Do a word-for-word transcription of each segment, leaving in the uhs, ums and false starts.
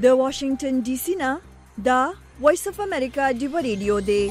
د واشنگټن ډي سي نه دا وایس اف امریکا دی ریډیو دی.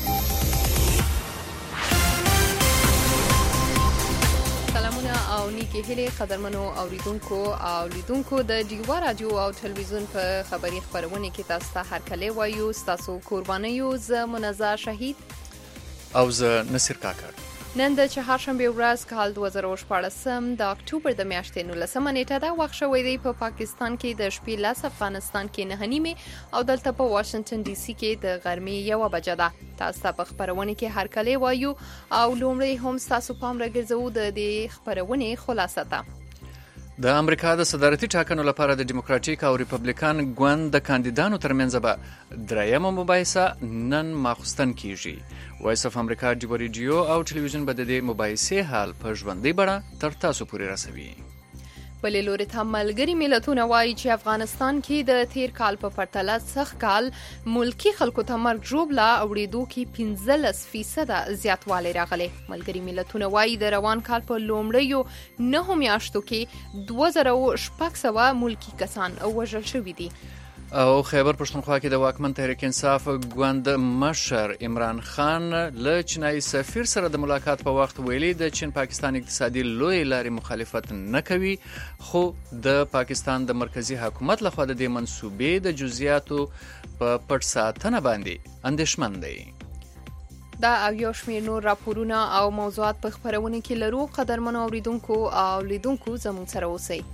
سلامونه او نیکی هیله قدرمنو اوریدونکو او لیدونکو د ډیوا رادیو او ټلویزیون په خبري خبرونه کې تاسو ته هرکله وایو. تاسو قربانیو ز منزه شهید او ز نصر کاکر. نن د چهارشنبه ورځ کال دوه زره او شپاړسم د اکتوبر د میاشتې نولسمه نیټه ده. وخت شوی دی په پا پاکستان کې د شپې لس، افغانستان کې نه نیمه او دلته په واشنگټن ډي سي کې د غرمې یوه بجه ده. تاسو ته په خبرونه کې هرکله وایو او لومړی هم تاسو پام راګرځو د دې خبرونه خلاصه ته. د امریکا د صدارتي ټاکنو لپاره د ډیموکراټیک او ریپبلیکن ګوند د کاندیدانو ترمنځ به درېیمه مباحثه نن ماخوستن کیږي. وایس اف امریکا دی ریډیو او ټلویزیون به د دې مباحثې حال په ژوندۍ بڼه تر تاسو پورې رسوي. بلې لوري ته ملګري ملتونه وایي چې افغانستان کې د تیر کال په پرتله سخت کال ملکی خلکو ته مرګ ژوبله اوریدو کې پنځلس فیصده زیاتوالی راغلی. ملګري ملتونه وایي د روان کال په لومړیو نهو میاشتو کې دوه زره او شپږ سوه ملکی کسان وژل شوي دي. او خیبر پښتونخوا کې د واکمن تحریک انصاف ګوند مشر عمران خان له چینایي سفیر سره د ملاقات په وخت ویلي د چین پاکستان اقتصادي لوی لارې مخالفت نه کوي، خو د پاکستان د مرکزی حکومت لخوا د دې منصوبې د جزئیاتو په پټ ساتنه باندې اندېښمن دی. دا او یو شمېر نور راپورونه او موضوعات په خبرونه کې لرو. قدرمنو اوریدونکو او لیدونکو زموږ سره اوسئ.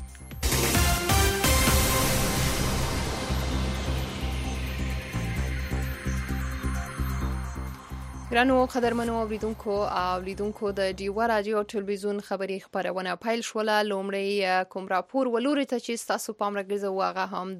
ګرانو قدرمنو اوریدونکو او لیدونکو د ډیوا رادیو او ټلویزیون خبري خبرونه پیل شوله. لومړی کوم راپور ولوري ته چې تاسو پام راګرځو هغه هم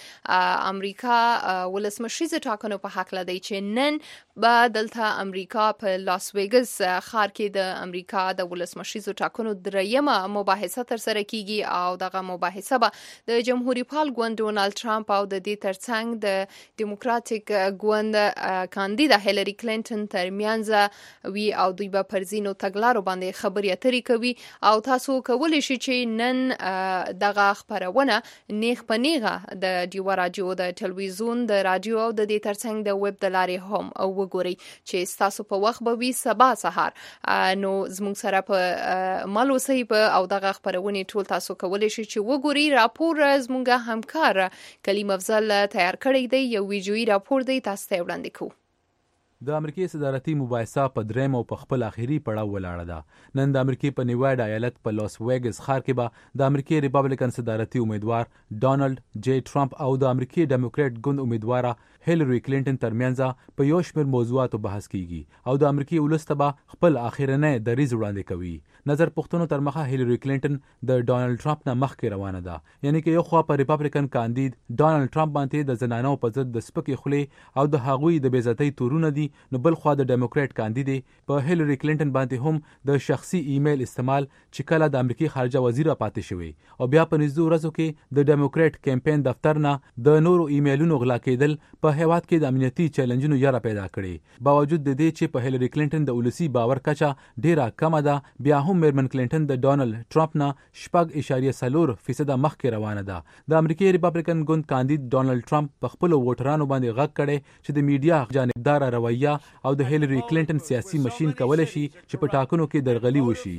د امریکا ولسمشریزه ټاکنو په حق لدی چې نن به دلته امریکا په لاس ویګس ښار کې د امریکا د ولسمشریزو ټاکنو درېیمه مباحثه تر سره کیږي او دغه مباحثه به د جمهوریت پال ګوند ډونالد ټرمپ او د دې ترڅنګ د ډیموکراټیک ګوند کاندیدا هیلری کلینټن ترمنځ وی او دوی به پر ځینو تګلارو باندې خبرې اترې کوي او تاسو کولی شئ چې نن دغه خبرونه نیغ په نیغه د ډیوا رادیو د ټلویزیون د رادیو او د دې ترڅنګ د ویب د لارې هم او وګورئ چې تاسو په وخت به وي سبا سهار نو زموږ سره په مال اوسئ په او دغه خبرونه ټول تاسو کولی شئ چې وګورئ. راپور زموږ همکار کلیم افضل تیار کړی دی، یو ویډیویي راپور دی، تاسو ته وړاندې کوو. د امریکای صدارتي مباحثه په درېیم او په خپل اخیری پړاو ولاړه ده. نن د امریکای په نیواډا ایالت په لاس ویګس ښار کې به د امریکای ریپبلیکن صدارتي امیدوار ډانلډ جی ټرمپ او د امریکای ډیموکراټ ګوند امیدواره هیلری کلینټن ترمنځ په یو شمېر موضوعاتو بحث کیږي او د امریکای ولس ته به خپل اخیرنۍ دریځ وړاندې کوي. نظر پوښتنو تر مخه هیلری کلینټن د ډانلډ ټرمپ نه مخکې روانه ده، یعنی کې یو خوا په ریپبلیکن کاندید ډانلډ ټرمپ باندې د زنانو په ضد د سپکې خولې او د هغوی د بې عزتۍ تورونه دي، نو بل خوا د ډیموکراټ کاندید په هیلری کلینټن باندې هم د شخصي ایمیل استعمال چې کله د امریکای خارجه وزیر پاتې شوی او بیا په نږدې ورځو کې د ډیموکراټ کمپاین دفتر نه د نورو ایمیلونو غلا کېدل په هیواد کې د امنیتي چیلنجونو یاره پیدا کړي. باوجود د دې چې په هیلری کلینټن د ولسی باور کچه ډیره کمه ده، بیا هم میرمن کلینټن د ډانلډ ټرمپ نه شپږ اعشاریه څلور فیصده مخکې روانه ده. د امریکای ریپبلیکن ګوند کاندید ډانلډ ټرمپ په خپلو ووټرانو باندې غږ کړی چې د میډیا جانبداره رویه او د هیلری کلینټن سیاسي ماشین کولی شي چې په ټاکنو کې درغلي وشي.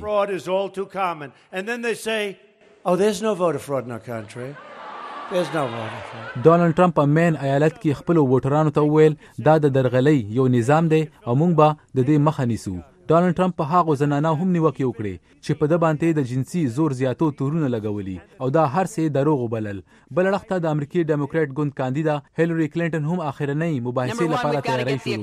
ډانلډ ټرمپ په مین ایالت کې خپل ووټرانو ته وویل دا د درغلۍ یو نظام دی او موږ به د دې مخه نیسو. ډانلډ ټرمپ په هغو زنانو هم نیوکې وکړې چې په ده باندې د جنسي زور زیاتو تورونه لګولي او دا هر څه دروغ وبلل. بل اړخ ته د امریکای ډیموکراټ ګوند کاندیدا هیلری کلینټن هم اخرنۍ مباحثې لپاره تیاری شروع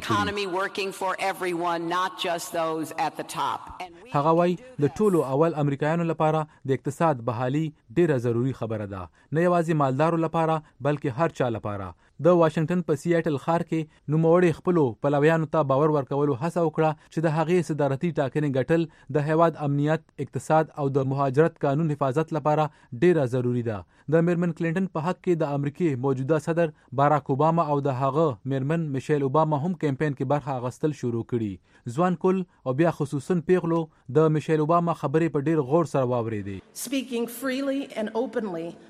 کړې. هغه وایي د ټولو اول امریکایانو لپاره د اقتصاد بحالي ډیره ضروری خبره ده، نه یوازې مالدارو لپاره بلکې هر چا لپاره. د واشنگټن په سیاټل ښار کې نوموړي خپلو پلویانو ته باور ورکولو هڅه وکړه چې د هغې صدارتي ټاکنې ګټل د هیواد امنیت، اقتصاد او د مهاجرت قانون حفاظت لپاره ډیره ضروری ده. د میرمن کلینټن په حق کې د امریکای موجوده صدر باراک اوباما او د هغه میرمن میشیل اوباما هم کمپاین کې برخه اخیستل شروع کړي. ځوان کل او بیا خصوصا پیغلو د میشیل اوباما خبرې په ډیر غور سره واورېدې. Speaking freely and openly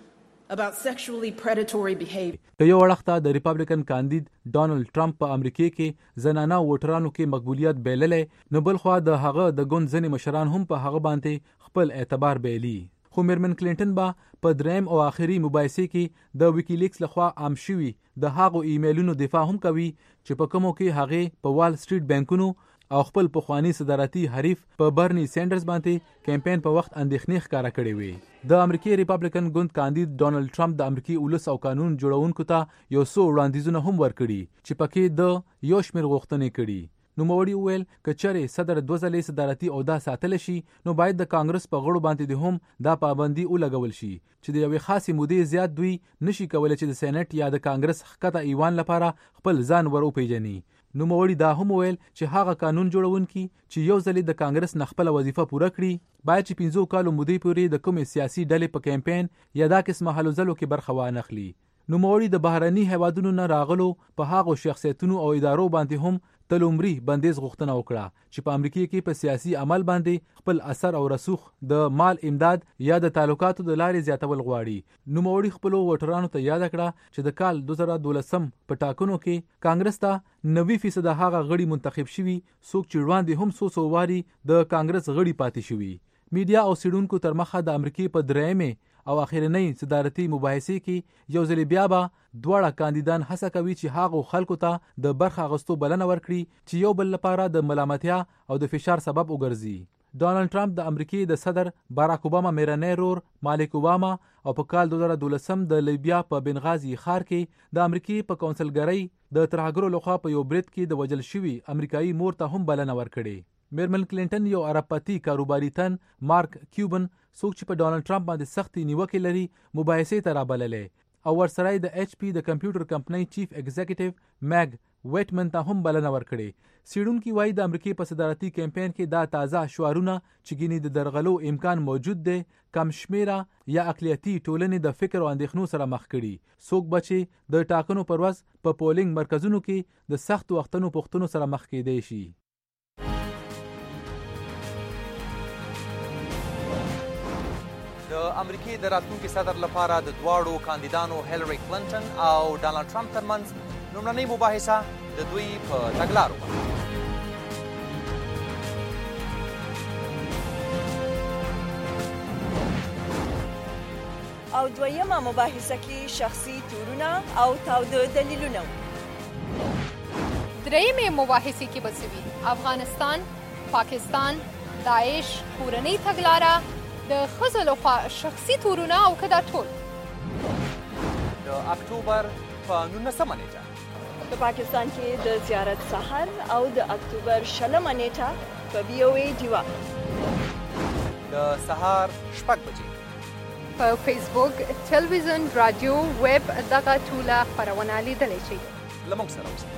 about sexually predatory behavior. که یو وړخته د ریپابلیکن کاندید ډانلډ ټرمپ په امریکا کې زنانه ووټرانو کې مقبولیت بیللې، نو بل خوا د هغه د ګوند ځینې مشران هم په هغه باندې خپل اعتبار بیلی. خو میرمن کلینټن به په دریم او آخري مباحثې کې د ویکیلیکس لخوا عام شوي د هغو ایمیلونو دفاع هم کوي چې په کومو کې هغه په وال سټریټ بانکونو او خپل پخوانی صدارتي حریف په برني سینډرز باندې کمپاین په وخت اندېښنې ښکارا کړې وي. د امریکای ریپابلیکن ګوند کاندید ډانلډ ټرمپ د امریکای ولس او قانون جوړونکو ته یو څو وړاندیزونه هم ورکړي چې پکې د یو شمېر غوښتنې کړي. نوموړي وویل که چېرې صدر دوه ځلې صدارتي عهده ساتلی شي نو باید د کانګرس په غړو باندې هم دا پابندي ولګول شي چې د یوې خاصې مودې زیات دوی نشي کولی چې د سېنټ یا د کانګرس ښکته ایوان لپاره خپل ځان ور وپیژني. نوموړي دا هم وویل چې هغه قانون جوړونکي چې یو ځلې د کانګرس نه خپله وظیفه پوره کړي باید چې پنځو کالو مودې پورې د کومې سیاسي ډلې په کمپاین یا دا قسمه هلو ځلو کې برخه وانخلي. نوموړي د بهرني هیوادونو نه راغلو په هغو شخصیتونو او ادارو باندې هم تلومري بندیز غوښتنه وکړه چې په امریکا کې په سیاسي عمل باندې خپل اثر او رسوخ د مال امداد یا د تعلقاتو د لارې زیاتول غواړي. نوموړي خپلو ووټرانو ته یاد کړه چې د کال دوه زره دولسم په ټاکنو کې کانګرس ته نوي فیصد هغه غړي منتخب شوي څوک چې وړاندې هم څو څو واري د کانګرس غړي پاتې شوي. میډیا او سیډونکو تر مخه د امریکا په درېیمې او اخرنۍ صدارتي مباحثې کې یو ځل بیا به دواړه کاندیدان هڅه کوي چې هغو خلکو ته د برخه اخیستو بلنه ورکړي چې یو بل لپاره د ملامتیا او د فشار سبب وګرځي. ډانلډ ټرمپ د امریکای د صدر باراک اوباما میرنی رور مالک اوباما او په کال دوه زره دولسم د لیبیا په بنغازي ښار کې د امریکای په کونسلګرۍ د ترهګرو لخوا په یو برید کې د وجل شوي امریکایي مور ته هم بلنه ورکړي. میرمن کلینټن یو عرب پتی کاروباري تن مارک کیوبن څوک چې په ډانلډ ټرمپ باندې سختي نیوکې لري مباحثې ته رابللې او ورسره د ایچ پی د کمپیوټر کمپنۍ چیف ایگزیکټیو میګ ویټمن ته هم بلنه ورکړي. سیډونکي وایي د امریکای په صدارتي کمپاین کې دا تازه شعارونه چې ګینې د درغلو امکان موجود دی کم شمیره یا اقلیتي ټولنې د فکر او اندېښنو سره مخ کړي. څوک به چې د ټاکنو پر ورځ په پولینګ مرکزونو کې د سخت وختونو پوښتنو سره مخ کېدی شي. د امریکای د راتلونکي صدر لپاره د دواړو کاندیدانو هیلری کلینټن او ډانلډ ټرمپ ترمنځ لومړنۍ مباحثه د دوی په تګلارو باندې. او دویمه مباحثه کې شخصي تورونه او تاوده دلیلونه. درېیمې مباحثې کې به څه وي؟ افغانستان، پاکستان، داعش، کورنۍ تګلاره، د ښځو لخوا شخصي تورونه او که دا ټول. د اکتوبر په نولسمه نیټه په پاکستان کې د زیارت سحر او د اکتوبر شلمه نیټه په بي او اي ډیوا د سهار شپږ بجې په فیسبوک، ټلویزیون، رادیو، ویب دغه ټوله خپرونه لیدلی شئ. له موږ سره اوسئ.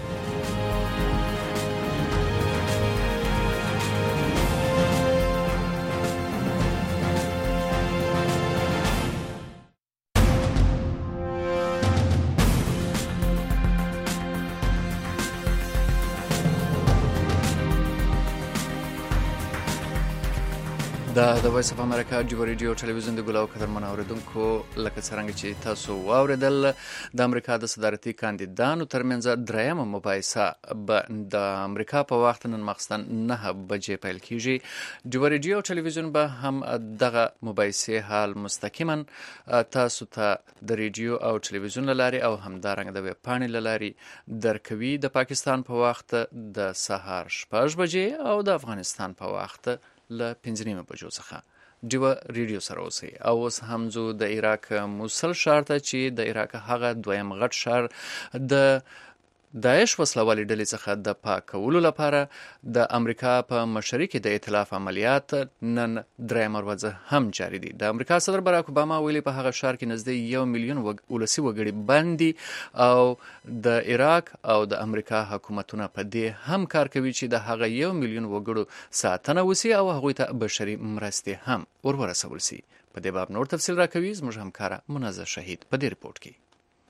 دا د وایس اف امریکا جوړ ریډیو ټلویزیون د ګلاو قدر منوریدونکو لکه څنګه چې تاسو واوریدل د امریکا د صدارتي کاندیدانو ترمنځ درېیمه مباحثه به د امریکا په وخت نن ماخستن نه بجې پیل کیږي. جوړ ریډیو ټلویزیون به هم دغه مباحثه حال مستقیما تاسو ته د ریډیو او ټلویزیون لاري او همدارنګه د ویب پاڼې لاري درکوي. د پاکستان په وخت د سهار شپږ بجې او د افغانستان په وخت له پنځه نیمې بجو څخه. ډیوه ریډیو سره اوسئ. او اوس هم ځو د عراق موسل ښار ته چې د عراق هغه دویم غټ ښار د داعش وسلوالې ډلې څخه د پاکولو لپاره د امریکا په مشرۍ کې د ائتلاف عملیات نن درېیمه ورځ هم جاري دي. د امریکا صدر باراک اوباما ویلي په هغه ښار کې نږدې یو میلیون ولسي وګړي بندي او د عراق او د امریکا حکومتونه په دې هم کار کوي چې د هغه یو میلیون وګړو ساتنه وسی او هغوی ته بشري مرستې هم ورورسول سي. په دې باب نور تفصیل راکوي زموږ همکاره منزه شهید په دې ریپورت کې.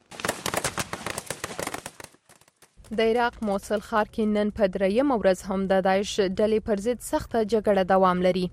د عراق موصل ښار کې نن په درېیمه ورځ هم د داعش ډلې پر ضد سخته جګړه دوام لري.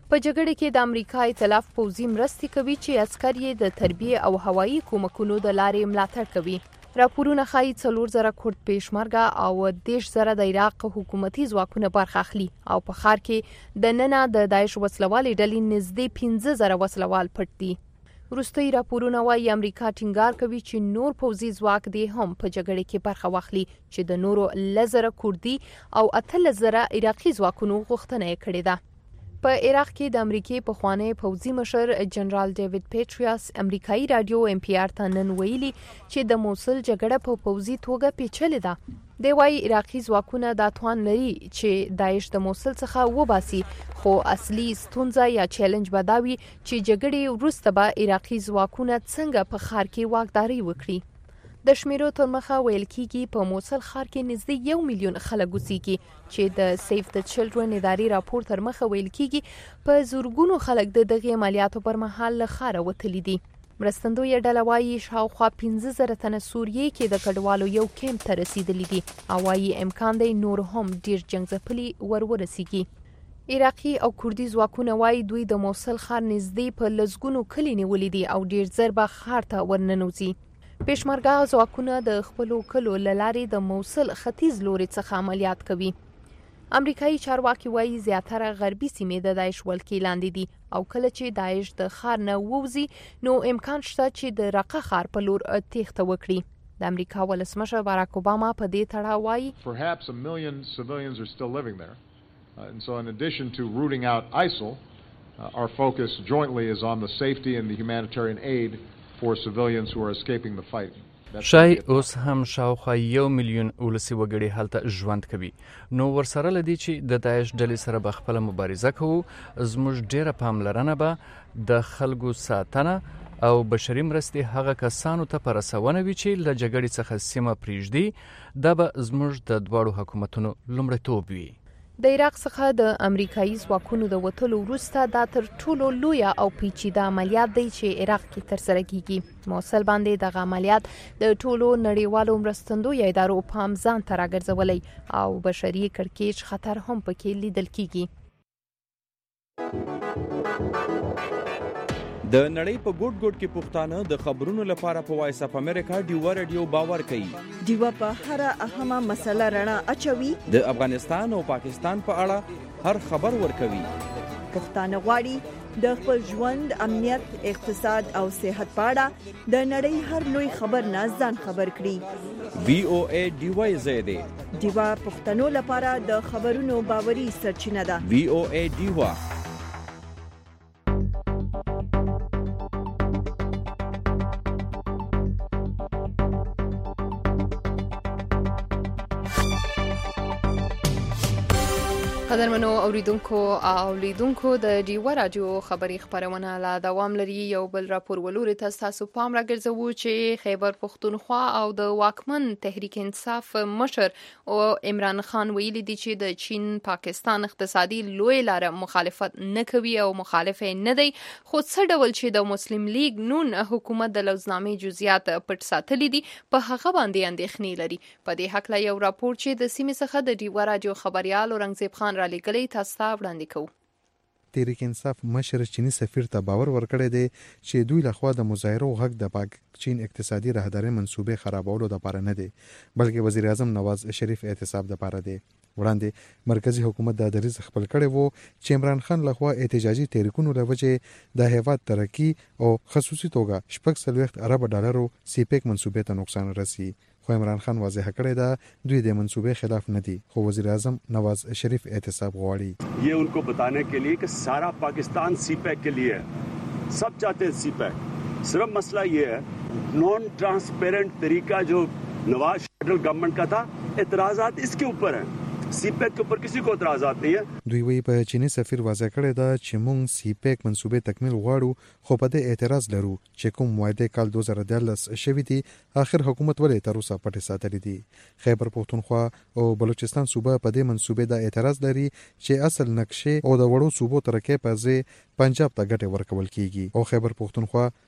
په جګړه کې د امریکا ائتلاف پوځي مرستې کوي چې عسکر یې د تربیه او هوایي کومکونو د لارې ملاتړ کوي. راپورونه ښایي څلور زره کورد پېشمرګه او دېرش زره د عراق حکومتي ځواکونه برخه اخلي او په ښار کې د ننه د داعش وسلوالې ډلې نږدې پنځه زره وسلوال پټ دي. وروستي راپورونه وایي امریکا ټینګار کوي چې نور پوځي ځواک دی هم په جګړه کې برخه واخلي چې د نورو لس زره کوردي او اتلس زره عراقي ځواکونو غوښتنه یې کړې ده. په عراق کې د امریکای پخوانی پوځي مشر جنرال ډیوډ پیټریاس امریکایي رادیو ام پی آر ته نن ویلي چې د موصل جګړه په پوځي توګه پیچلې ده. دی وايي عراقي ځواکونه دا توان لري چې داعش د موصل څخه وباسي، خو اصلي ستونزه یا چیلنج به دا وي چې جګړې وروسته به عراقي ځواکونه څنګه په ښار کې واکداري وکړي. د شمیرو تر مخه ویل کېږي په موصل ښار کې نږدې یو میلیون خلک اوسېږي چې د سیف د چلډرن ادارې راپور تر مخه ویل کېږي په زورګونو خلک د دغې عملیاتو پر مهال له ښاره وتلي دي. مرستندویه ډله وایي شاوخوا پنځه زره تنه سوریې کې د کډوالو یو کیمپ ته رسیدلي دي او وایي امکان دی نور هم ډیر جنګ ځپلي ور ورسیږي. عراقي او کوردي ځواکونه وایي دوی د موصل ښار نږدې په لسګونو کلي نیولي دي او ډیر زر به ښار ته ورننوځي. پېشمرګه ځواکونه د خپلو کلو له لارې د موصل ختیځ لوري څخه عملیات کوي. امریکایي چارواکي وایي زیاتره غربي سیمې د داعش ولکې لاندې دي او کله چې داعش د ښار نه ووځي نو امکان شته چې د رقه ښار په لور تېښته وکړي. د امریکا ولسمشر باراک اوباما په دې تړاو وایي Perhaps a million civilians are still living there. Uh, and so in addition to rooting out ISIL, uh, our focus jointly is on the safety and the humanitarian aid for civilians who are escaping the fight. شای اوس هم شاوخوا یو میلیون ولسی وګړي هلته ژوند کوي. نو ورسره لدی چې د داعش ډلې سره به خپل مبارزه کوو، زموږ ډیره پاملرنه به د خلکو ساتنه او بشري مرستې هغه کسانو ته په رسونه وي چې له جګړې څخه سیمه پریږدي. دا به زموږ د دواړو حکومتونو لومړیتوب وي. د عراق څخه د امریکایي ځواکونو د وټلو وروسته دا تر ټولو لویه او پیچیده عملیات دی چې عراق کې ترسره کیږي. موصل باندې دغه عملیات د ټولو نړیوالو مرستندویو ادارو پام ځان ته راګرځولی او بشري کړکېچ خطر هم پکې لیدل کیږي. د نړۍ په ګوټ ګوټ کې پښتانه د خبرونو لپاره په وایس اپ امریکا ډیوا رادیو باور کوي. ډیوا په هر اهمه مسله رڼا اچوي. د افغانستان او پاکستان په اړه هر خبر ورکوي. پښتانه غواړي د خپل ژوند، امنیت، اقتصاد او صحت په اړه د نړۍ هر لوی خبر نه ځان خبر کړي. وی او ای ډیوا زیاده ډیوا پښتنو لپاره د خبرونو باوري سرچینه ده. وی او ای ډیوا قدرمنو اوریدونکو او لیدونکو د ډیوا رادیو خبري خبرونه لا دوام لري. یو بل راپور ولوري تاسو پام راګرځوو چې خیبر پختونخوا او د واکمن تحریک انصاف مشر او عمران خان ویلي دي چې د چین پاکستان اقتصادي لوی لار مخالفت نه کوي او مخالف نه دی، خو څه ډول چې د مسلم لیگ نون حکومت د لوزنامې جزئیات پټ ساتلي دي په هغه باندې اندېښنې لري. په دې حق لا یو راپور چې د سیمې څخه د ډیوا رادیو خبريال اورنګزیب خان را لګلې تاسو ته وړاندې کوو. تحریک انصاف مشر چینی سفیر ته باور ورکړی دی چې دوی لخوا د مظاهرو حق د پاک چین اقتصادي راهداري منصوبې خرابولو لپاره نه دی، بلکې وزیر اعظم نواز شریف احتساب لپاره دی. وړاندې مرکزی حکومت د دریځ خپل کړی وو چې عمران خان لخوا احتجاجي تحریکونو لوجه د هیواد ترقی او خصوصي توګه شپږ سلويخت ارب ډالرو سیپیک منصوبې ته نقصان رسی. خو عمران خان واضح کړی دا دوی د منصوبې خلاف نه دي، خو وزیر اعظم نواز شریف احتساب غواړي. ये उनको बताने के लिए कि सारा पाकिस्तान सीपैक के लिए सब चाहते हैं सीपैक. सिर्फ मसला ये है नॉन ट्रांसपेरेंट तरीका जो नवाज फेडरल गवर्नमेंट का था, एतराजात इसके ऊपर है. सीपैक के ऊपर किसी को एतराजात नहीं है. دوی وی په چینی سفیر واضح کړی دا چې موږ سیپیک منصوبې تکمیل غواړو، خو په دې اعتراض لرو چې کوم معاهده کال دوه زره دیارلس شوی دی اخر حکومت ولې تر اوسه پټې ساتلې دي. خیبر پختونخوا او بلوچستان صوبه په دې منصوبې دا اعتراض لري چې اصل نقشې او د وړو صوبو ترکه په ځای پنجاب ته ګټه ورکول کیږي او خیبر پختونخوا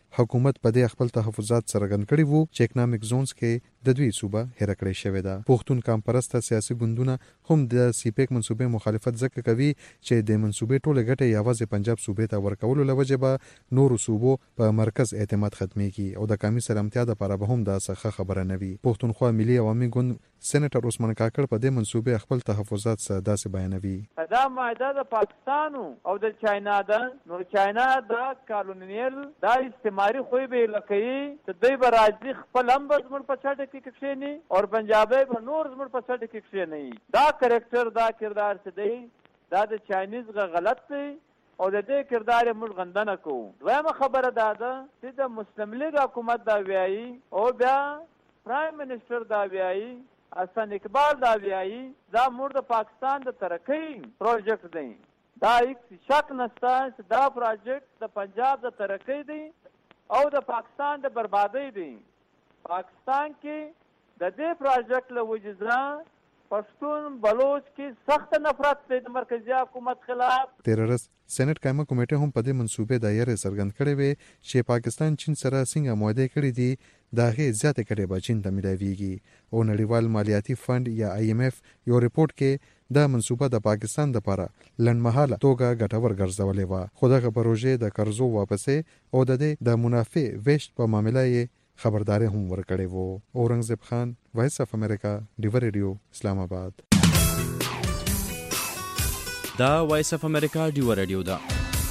حکومت په دې خپل تحفظات څرګند کړي وو چې اکونومیک زونز کې د دوی صوبه هېره کړې شوې ده. پښتون کام پرسته سیاسي ګوندونه هم د سی پیک منصوبې مخالفت ځکه کوي چې د منصوبې ټوله ګټه یوازې پنجاب صوبې ته ورکولو له وجې به نورو صوبو په مرکز اعتماد ختمېږي او د قومي سلامتیا دپاره به هم دا څه خبره نه وي. پښتونخوا ملي عوامي ګوند سېنیټر عثمان کاکړ په دې منصوبې خپل تحفظات داسې بیانوي. دا معاهده د پاکستان او د چاینا ده، نو چاینا د کالونیل دا استعماري خوی به لکه چې دوی به راځي خپل هم به زموږ په چټه کې کښېني او پنجابی به نور زموږ په چټه کې کښېني. دا کرکټر دا کردار چې دی دا د چاینیز غلط دی او د دې کردار موږ غندنه کوو. دویمه خبره دا ده چې د مسلم لیگ حکومت دا وایي او بیا پرایم منسٹر دا وایي، حسن اقبال دا وایي دا موږ د پاکستان د ترقۍ پروجیکټ دی. دا هیڅ شک نشته چې دا پروجیکټ د پنجاب د ترقۍ دی او د پاکستان د بربادۍ دی. پاکستان کې د دې پروجیکټ له وجې پښتون بلوچ کې سخت نفرت دی د مرکزي حکومت خلاف. تیر ورځ سېنات قایمه کمیټه هم په دې منصوبې د یاري څرګند کړې وي چې پاکستان چین سره څنګه معاهده کړې دي دا هغه زیاته کړي به چین ته ملاويږي او نړیوال مالیاتي فند یا آی ایم ایف یو ریپورت کې دا منصوبه د پاکستان لپاره لنډمهاله توګه ګټور ګرځولې و، خو دغه پروژې د قرضو واپسې او د دې د منافع ویشت په معاملې یې خبرداري هم ورکړې وو. اورنګزیب خان، وایس اف امریکا، ډیور ریډیو، اسلام آباد. دا وایس اف امریکا ډیور ریډیو ده.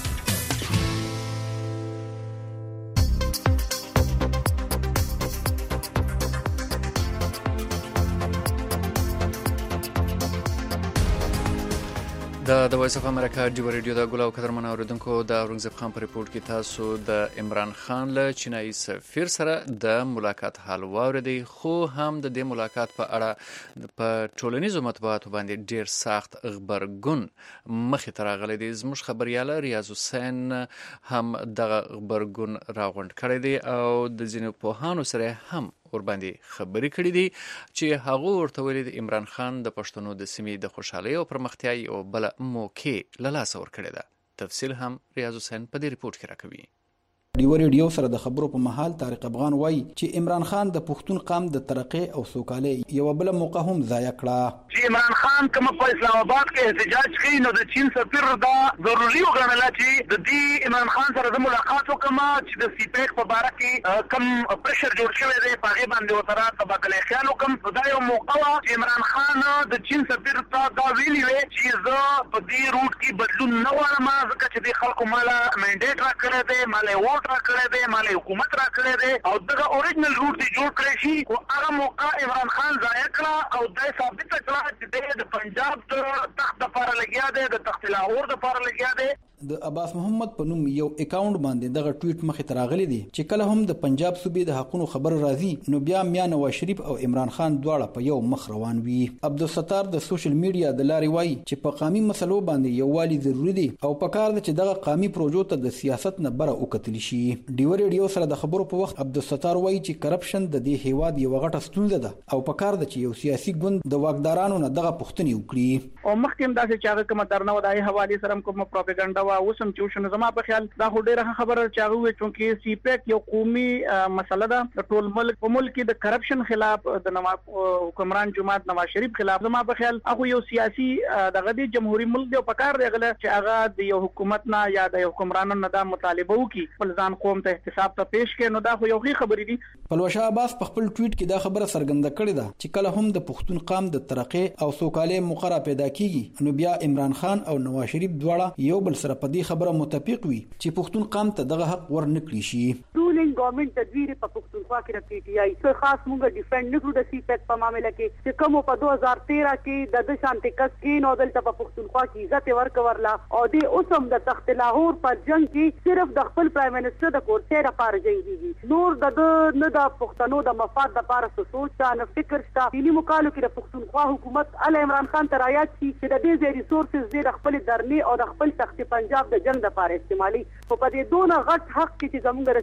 د د وایس اف امریکا ډیور ریډیو د ګل او قدرمن اوریدونکو د اورنګزیب خان په ریپورت کې تاسو د عمران خان له چینایي سفیر سره د ملاقات حال واوریدئ، خو هم د دې ملاقات په اړه په ټولنیزو مطبوعاتو باندې ډیر سخت غبرګون مخې ته راغلی دی. زموږ خبریاله ریاض حسین هم دغه غبرګون راغونډ کړی دی او د ځینو پوهانو سره هم ورباندې خبرې کړې دي چې هغه ورته ویلي د عمران خان د پښتنو د سیمې د خوشحالۍ او پرمختیا یو بل موقع له لاسه ورکړې ده. تفصیل هم ریاض حسین په دې ریپورت کې راکوي. ډیور ریډیو سره د خبرو په محل طارق افغان وایي چې عمران خان د پښتون قام د ترقۍ او سوکالۍ یو بل موقع هم ضایع کړه. چې عمران خان کوم په اسلام آباد کې احتجاج کوي نو د چین سفیر دا ضروري وګڼل چې د دې عمران خان سره د ملاقات وکړه چې د سی پیک په اړه کې کوم پریشر جوړ شوی دی په هغه باندې وسره تبادله خیال وکړم. دا یو موقع و چې عمران خان د چین سفیر ته دا ویلي وي چې زه په دې روټ کې بدلون نه غواړم ځکه چې د خلکو مالا منډیټ راکړی دی، مالا ووټ را کړی دی، مالی حکومت را کړی دی او دغه اوریجنل روټ دی جوړ کړی شي. خو هغه موقع عمران خان ضایع کړه او دا ثابت کړه چې د پنجاب د تخت لپاره لګیا دی، د تخت لاهور لپاره لګیا دی. د عباس محمد په نوم یو اکاونټ باندې دغه ټویټ مخې ته راغلی دی چې کله هم د پنجاب صوبې د حقونو خبر راځي نو بیا میا نواز شریف او عمران خان دواړه په یو مخ روان وي. عبدالستار د سوشل میډیا د لارې وایي چې په قومي مسلو باندې یووالي ضروری دی او پکار دی چې دغه قومي پروژو ته د سیاست نه بره وکتل شي. ډیور ریډیو سره د خبرو په وخت عبدالستار وایي چې کرپشن د دې هیواد یو غټه ستونزه ده او پکار دی چې یو سیاسي ګوند د واکدارانو نه دغه پوښتنې وکړي. او مخکې هم داسې چې هغه کومه درنه و د هغې حوالې سره هم کومه پروپاګانډا وه، اوس هم چې وشو زما په خیال دا خو ډېره خبره چې هغه وویل چونکې سی پیک یو قومي مسله ده د ټول ملک په ملک کې د کرپشن خلاف د نواب حکمران جماعت نواز شریف خلاف. زما په خیال هغه یو سیاسي دغه دی جمهوریت ملک دی او پکار دی غله چې هغه د یو حکومت نه یا د حکمرانانو نه دا مطالبه وکړي خپل ځان قوم ته احتساب ته پیش کړي. نو دا خو یو ښې خبرې دي. پلوشه عباس په خپل ټویټ کې دا خبره څرګنده کړې ده چې کله هم د پښتون قام د ترقۍ او سوکالۍ موقع پیدا کیږي نو بیا عمران خان او نواز شریف دواړه یو بل سره په دې خبره متفق وي چې پښتون قام ته دغه حق ورنکړي شي. رولینګ ګورنمنت تدویر په پښتونخوا کې د پی ټی آی څخه خاص موږ ډیفند نکړو د سی پیک په معاملې کې چې کوم په دوه هزار تیرہ کې د د شانتي کس کې نو دلته په پښتونخوا کې عزت ورکورلا او د اوسم د تخت لاهور پر جنگ کې صرف د خپل پرایم منسٹر د کورسې لپاره جنگيږي، نور د نه د پښتنو د مفاد لپاره څه سوچ نه فکر شته. دیني مقالو کې د پښتونخوا حکومت ال عمران خان ته رايات شي چې د دې ځای ریسورسز د خپل درنی او د خپل تخت پنجاب د جنگ لپاره استعمالي. په دې دونه غټ حق کې چې زموږ رسی تک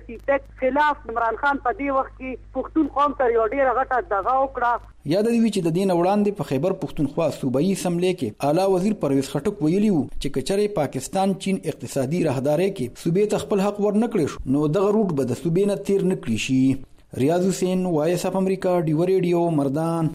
خلاف عمران خان په دې وخت کې پښتون قوم ته یو ډېر غټه دغه وکړه. یاد دی چې د دین وړاندې په خیبر پښتونخوا صوبایي اسمبلی کې اعلی وزیر پرویز خټک ویلي وو چې کچره پاکستان چین اقتصادي راهداري کې صوبې ته خپل حق ورنکړي شو نو دغه روټ به د صوبې نه تیر نکړي شي. ریاض حسین وایس اف امریکا ډیو ریډیو مردان.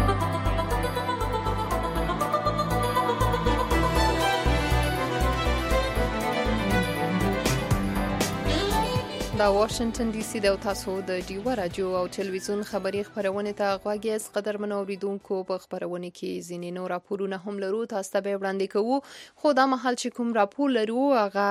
دا واشنگټن ډي سي د تاسو د ډیو رادیو او ټلویزیون خبري خبرونه ته غواړئ از قدرمن اوریدونکو په خبرونه کې ځینې نور راپورونه هم لرو تاسو ته به وړاندې کوو. خو دا مهال چې کوم راپور لرو هغه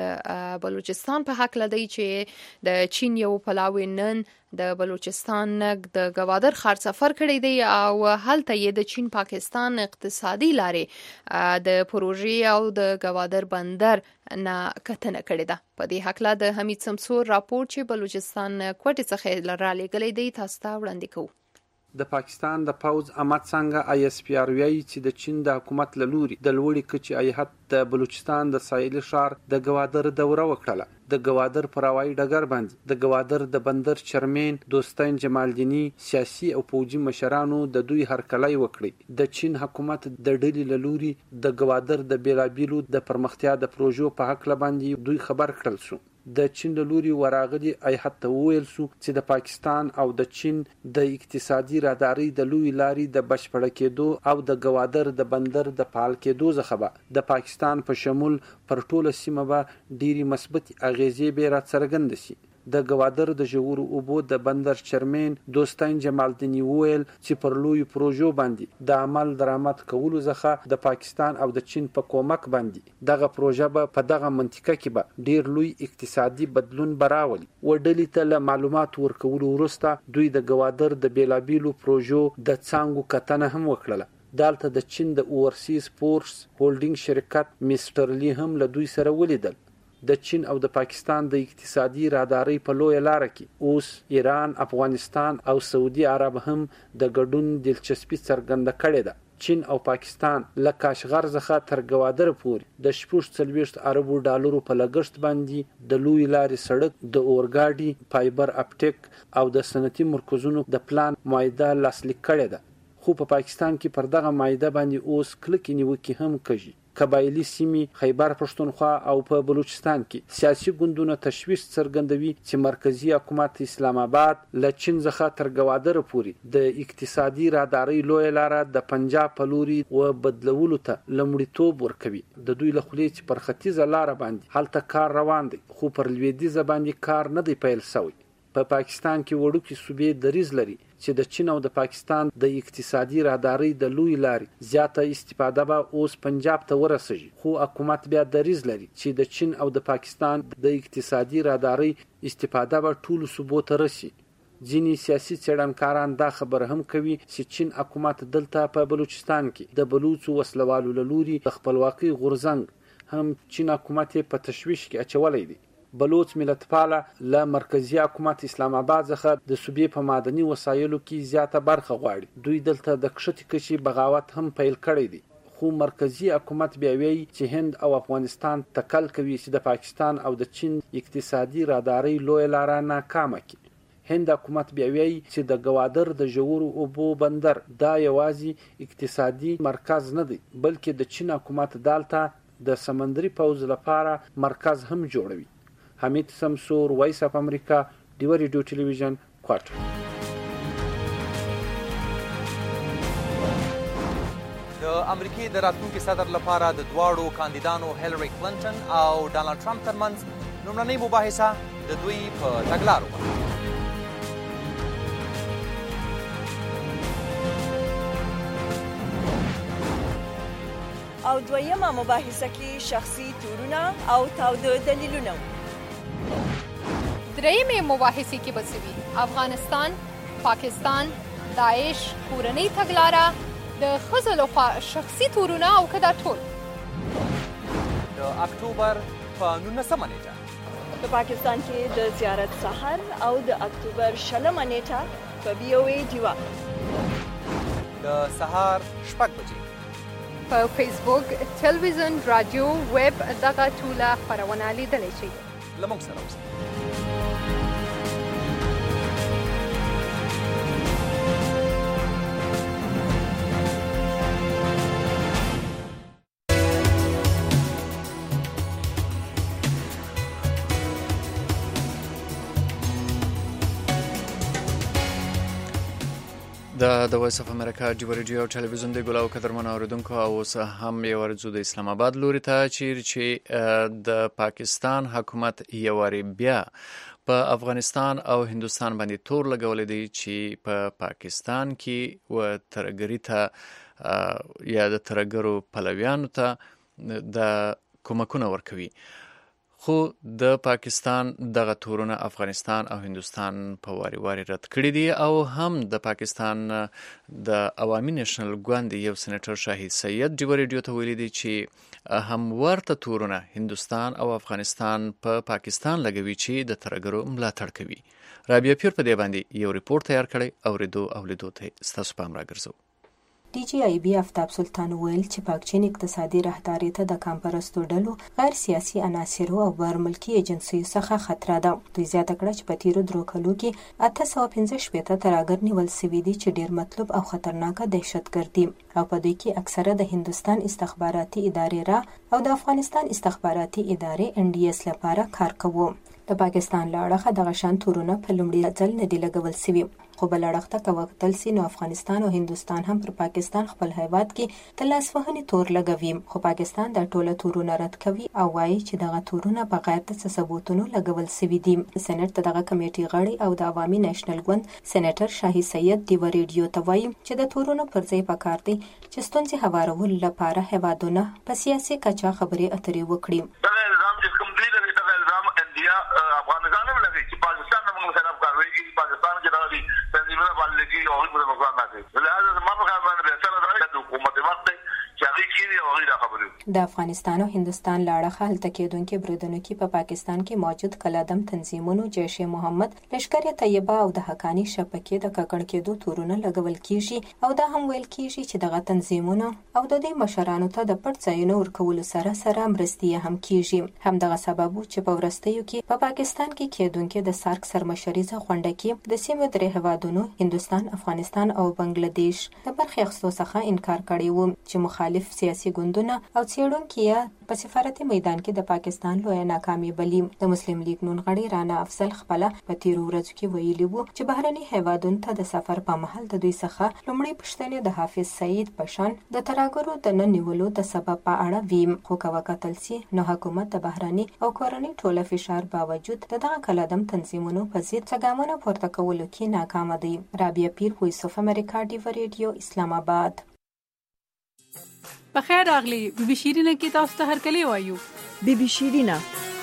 د بلوچستان په حق لدی چې د چین یو پلاوی نن د بلوچستان د گوادر خار سفر کړی دی او هلته یې د چین پاکستان اقتصادي لارې د پروژې او د گوادر بندر نه کتنه کړې ده. په دې حق له د حمید سمسور راپور چې بلوچستان کوټې څخه را لېږلی دی تاسو ته وړاندې کوو. د پاکستان د پوز امت څنګه آی اس پی آر وی چې د چین د حکومت لوري د لوړی کچې ایهات د بلوچستان د ساحلي ښار د گوادر دوره وکړه. د گوادر پر هوایي ډګر باندې د گوادر د بندر چرمن دوستان جمال دینی سیاسي او پوجي مشرانو د دوی هرکلی وکړي. د چین حکومت د ډلې لوري د گوادر د بیلابیلو د پرمختیا د پروژو په حق لباندې دوی خبر کړل شو. د چین د لوري وراغلي ایهات ته ویل شو چې د پاکستان او د چین د اقتصادي راداري د لوی لاري د بشپړ کېدو او د گوادر د بندر د فعال کېدو څخه د پاکستان په شمول پر ټوله سیمه به ډيري مثبت اغیزې به را څرګند شي. د گوادر د ژورو اوبو د بندر چرمن دوستان جمال دینی ویل چې پر لوی پروژو باندې د عمل درآمد کولو څخه د پاکستان او د چین په کومک باندې دغه پروژه به په دغه منطقه کې به ډیر لوی اقتصادي بدلون براولي. وډلې ته له معلومات ورکولو وروسته دوی د گوادر د بیلابیلو پروژو د څنګه کتنه هم وکړه. دالته د چین د اورسیز فورس هولډینګ شرکت میستر لی هم له دوی سره ولیدل. د چین او د پاکستان د اقتصادي راداري په لوی لار کې اوس ایران، افغانستان او سعودي عرب هم د ګډون دلچسپي څرګنده کړې ده. چین او پاکستان له کاشغر څخه تر گوادر پورې د شپږ څلوېښت اربو ډالرو په لګښت باندې د لوی لارې سړک، د اورګاډي، فایبر اپټیک او د صنعتي مرکزونو د پلان معاهده لاسلیک کړې ده. خو په پاکستان کې پر دغه معاهده باندې اوس کلکې نیوکې هم کېږي. قبایلی سیمې خیبر پښتونخوا او په بلوچستان کې سیاسي ګوندونه تشویش څرګندوي چې مرکزی حکومت اسلام آباد له چین څخه تر گوادر پورې د اقتصادي راداري لوی لار د پنجاب په لوري و بدلولو ته لمړیتوب ورکوي. د دوی له خولې چې پر ختیځه لار باندې هلته کار روان دی خو پر لویدیځه باندې کار نه دی پیل شوی. په پاکستان کې وړوکی صوبې دریز لري چې د چین او د پاکستان د اقتصادي راداري د لوی لارې زیاته استفاده به اوس پنجاب ته ورسېږي. خو حکومت بیا دریز لري چې د چین او د پاکستان د اقتصادي راداري استفاده به ټولو صوبو ته رسي. ځینې سیاسي څېړنکاران دا خبر هم کوي چې چین حکومت دلته په بلوچستان کې د بلوچو وسلوالو له لوري د خپلواکۍ غورځنګ هم چین حکومت په تشویش کې اچولی دی. بلوچ ملتپاله له مرکزی حکومت اسلام آباد څخه د صوبې په معدني وسایلو کې زیاته برخه غواړي. دوی دلته د کښتې کشي بغاوت هم پیل کړی دی. خو مرکزی حکومت بیا وایي چې هند او افغانستان تکل کوي چې د پاکستان او د چین اقتصادي راداري لوی لار ناکامه کړي. هند حکومت بیا وایي چې د گوادر د ژورو اوبو بندر دا یوازې اقتصادي مرکز نه دی بلکې د چین حکومت دالته د سمندري پوز لپاره مرکز هم جوړوي. حمید سمسور وایس اف امریکا ډیو ریډیو ټلویزیون کوټ. د امریکای د راتلونکي صدر لپاره د دواړو کاندیدانو هیلری کلنټن او ډانلډ ټرمپ ترمنځ لومړنۍ مباحثه د دوی په تګلارو وه. او دویمه مباحثه کې شخصي تورونه او تاوده دلیلونه. درېیمې مباحثې کې به څه وي؟ افغانستان، پاکستان، داعش، کورنۍ تګلاره، د ښځو لخوا شخصي تورونه او که دا ټول. د اکتوبر په نولسمه نیټه په پاکستان کې د زیارت سحر او د اکتوبر شلمه نیټه په بي او اي ډیوا د سهار شپږ بجې په فیسبوک، ټلویزیون، رادیو، ویب دغه ټوله خپرونه لیدلی شئ. له موږ سره اوسئ. د د وایس اف امریکا جبر ریډیو او ټلویزیون د ګلاو قدرمن اوریدونکو او اوس هم یو ورځو د اسلام آباد لوري ته چیرې چې د پاکستان حکومت یو واری بیا په افغانستان او هندستان باندې تور لګولې دی چې په پا پاکستان کې و ترګری ته یا د ترګرو پلویانو ته د کومکونه ورکوي، خو د پاکستان دغه تورونه افغانستان او هندستان په واری واری رد کړي دي او هم د پاکستان د عوامي نېشنل ګوند یو سېنیټر شاهید سید جبر ریډیو ته ویلي دي چې هم ورته تورونه هندستان او افغانستان په پا پاکستان لګوي چې د ترګرو ملاتړ کوي. رابعه پیر په دې باندې یو ریپورت تیار کړی او ریدو او لیدو ته ستاسو پام راګرځو. ډي جی آی بي آفتاب سلطان ویل چې پاکچین اقتصادي رهداري ته د کمپرستو ډلو غیر سیاسي عناصرو او بهر ملکي ایجنسیو څخه خطر ده. دوی زیاته کړه چې په تیرو درو کلو کې اته سوه پنځه شپېته ترهګر نیول سوي دي چې ډیر مطلوب او خطرناکه دهشتګرد دي او په دوی کې اکثره د هندستان استخباراتي ادارې را او د افغانستان استخباراتي ادارې ان ډي اس لپاره کار کوي. د پاکستان له اړخه دغه شان تورونه په لومړي ځل نه دي لګول سوي، خو بل اړخ ته که وکتل سي نو افغانستان او هندستان هم پر پاکستان خپل هیواد کې د لاسوهنې تور لګوي، خو پاکستان دا ټوله تورونه رد کوي او وایي چې دغه تورونه بغیر د څه ثبوتونو لګول سوي دي. سېنات ته دغه کمیټې غړي او د عوامي نېشنل ګوند سېنیټر شاهید سید دیو ریډیو ته وایي چې د تورونو پر ځای پکار دی چې ستونزې هوارولو لپاره هیوادونه په سیاسي کچه خبرې اترې وکړي. افغانستان में लगी कि पाकिस्तान में मुझे खराब कार्रवाई की पाकिस्तान के तरह भी तंजीमें पाल लेगी और मुझे मकान ना थे लिहाजा मैं बखैर मैंने बेहतर रहा है हुकूमत वक्त چې هغه کیږي او هغه خبرې د افغانستان او هندستان لاړه هلته کېدونکو بریدونو کې په پاکستان کې موجود کلادم تنظیمونو جیش محمد، لشکر طیبه او د حقانی شبکې د ککړ کېدو تورونه لګول کیږي او دا هم ویل کیږي چې دغه تنظیمونو او د دې مشرانو ته د پټ ځایونو ورکولو سره سره مرستې هم کیږي. هم دغه سبب چې په ورستیو کې په پاکستان کې کېدونکو د سارک سرمشري ځخونډه کې د سیمې درې هوادونو هندستان، افغانستان او بنگلاديش د برخې اخیستو څخه انکار کړی و چې مخالف سیاسي ګوندونه او څېړونکي په سفارتي میدان کې د پاکستان لوی ناکامي بلی. د مسلم لیگ نون غړي رانا افضل خپل په تیرو ورځو کې ویلي وو چې بهرني هیوادونو ته د سفر په مهال د دوی څخه لومړی پوښتنه د حافظ سعید پشان د ترهګرو د نه نیولو د سبب په اړه ویم، خو که وکتل سي نو حکومت د بهرني او کورني ټوله فشار باوجود دغه کلادم تنظیمونو په ضد څګامونه پورته کولو کې ناکام دي. رابعه پیر، وایس اف امریکا، ډي وی ریډیو، اسلام آباد. بخیر راغلی بی بی شیرینه کې تاسو ته هرکلی وایو. بی بی شیرینه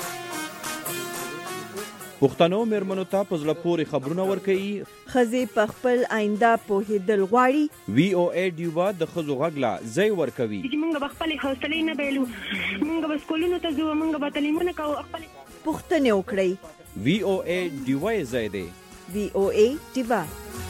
پښتنو میرمنو ته په زړه پورې خبرونه ورکوي، ښځې په خپل آینده پوهېدل غواړي. وی او ای ډیوا د ښځو غږ لا ځای ورکوي. موږ به خپلې حوصلې نه بایلو، موږ به سکولونو ته ځو، موږ به تعلیمونه کوو، خپل پوښتنې وکړئ. وی او ای ډیوا یې ځای دی. وی او ای ډیوا.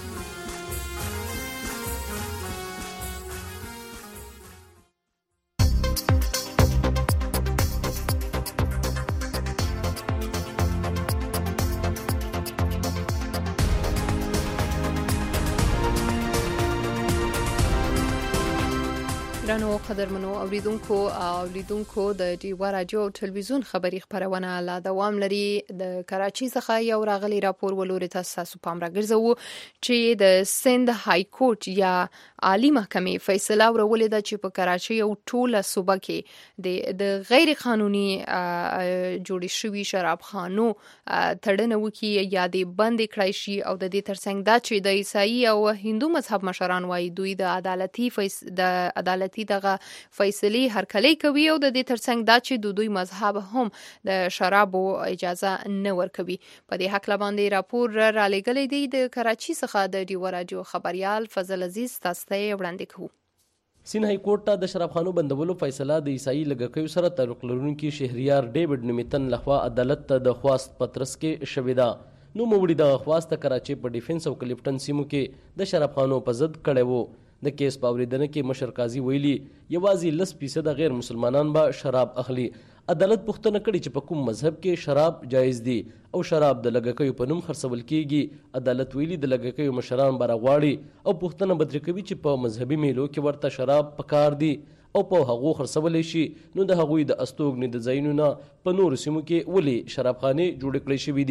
ګرانو قدرمنو اوریدونکو او لیدونکو د ډیوا رادیو او ټلویزیون خبری خبرونه لا دوام لري. د کراچۍ څخه یو راغلی راپور ولوري تاسو پام راګرځو چې د سند های کورټ یا عالی محکمې فیصله ورولې ده چې په کراچۍ او ټوله صوبه کې د غیر قانوني جوړې شوي شرابخانو تړنه وکړي یا د بند کړای شي او د دې ترڅنګ دا چې د عیسائی او هندو مذهب مشران وایي دوی د عدالتي فیص د عدالتي دغه فیصلې هرکلی کوي او د دې ترڅنګ دا چې د دوی مذهب هم د شرابو اجازه نه ورکوي. په دې حق باندې راپور را لېږلی دی د کراچۍ څخه د ډیوا رادیو خبريال فضل عزیز تاسو ته وړاندې کوو. سین های کورټ ته د شرابخانو بندولو فیصله د عیسائی لګکیو سره تعلق لرونکي شهریار ډیوډ نمیتن لخوا عدالت ته د خواست پترس کې شوې ده. نو موړي د خواست کراچۍ په ډیفنس او کلیفټن سیمو کې د شرابخانو په ضد کړي وو. د کیس په اوریدنه کې مشر قاضي ویلي یوازې لس فیصد غیر مسلمانان به شراب اخلي. عدالت پوښتنه کړې چې په کوم مذهب کې شراب جایز دي او شراب د لګکیو په نوم خرڅول کیږي. عدالت ویلي د لګکیو مشران به راغواړي او پوښتنه بدرې کوي چې په مذهبي میلو کې ورته شراب پکار دي او په هغو خرڅولی شي، نو د هغوی د استوګنې د ځایونو نه په نورو سیمو کې ولې شرابخانې جوړې کړې شوي دي.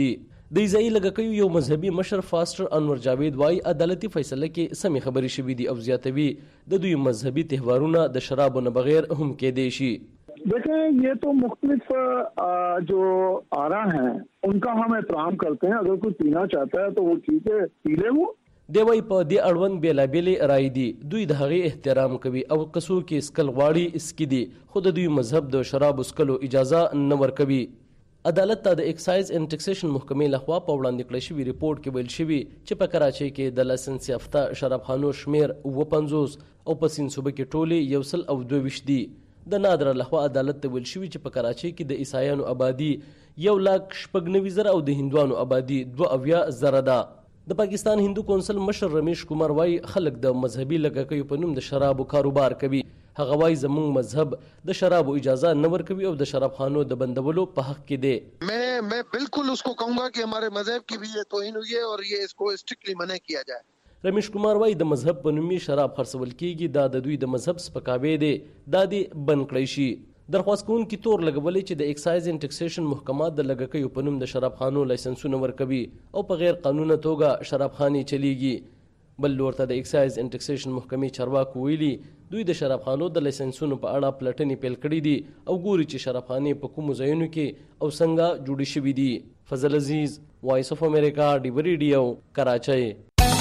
د ځای لګکیو یو مذهبي مشر فاستر انور جاوید وايي عدالتي فیصله کې سمې خبرې شوې دي او زیاتوي د دوی مذهبي تهوارونه د شرابو نه بغیر هم کېدای شي. देखें, ये तो मुख्तलिफ जो आरा हैं उनका हम एहतराम करते हैं. अगर कोई पीना चाहता है तो वो ठीक है, पी ले. वो دی وای په دې اړوند بیلابېلې رایې دي، دوی د هغې احترام کوي او که څوک یې څکل غواړي اسکي دي، خو د دوی مذهب د شرابو څکلو اجازه نه ورکوي. عدالت ته د اکسایز اینډ ټیکسیشن محکمې لخوا په وړاندې کړی شوي ریپورټ کې ویل شوي چې په کراچۍ کې د لایسنس یافته شرابخانو شمیر اووه پنځوس او په سیند صوبه کې ټولې یو سل او دوه ویشت دي. د نادره لخوا عدالت ته ویل شوي چې په کراچۍ کې د عیسایانو آبادي یو لاک شپږ نوي زره او د هندوانو آبادي دوه اویا زره ده. د پاکستان هندو کونسل مشر رمیش کمار وایي خلک د مذهبي لګکیو په نوم د شرابو کاروبار کوي. هغه وایي زموږ مذهب د شرابو اجازه نه ورکوي او د شرابخانو د بندولو په حق کې دی. मैं मैं बिल्कुल उसको कहूँगा कि हमारे मजहब की भी ये तौहीन हुई है और ये इसको स्ट्रिक्टली मना किया जाए. رمیش کمار وایي د مذهب په نوم شراب خرڅول کیږي، دا د دوی د مذهب سپکاوی دی، دا دې بند کړی شي. درخواست کوونکي تور لګولې چې د اکسایز اینډ ټیکسیشن محکمات د لګکیو په نوم د شرابخانو لایسنسونه ورکوي او په غیر قانوني توګه شرابخانې چلیږي. بل لور ته د اکسایز اینډ ټیکسیشن محکمې چارواکو ویلي دوی د شرابخانو د لایسنسونو په اړه پلټنې پیل کړې دي او ګوري چې شرابخانې په کومو ځایونو کې او څنګه جوړې شوي دي. فضل عزیز، وایس اف امریکا، ډیو ریډیو، کراچۍ.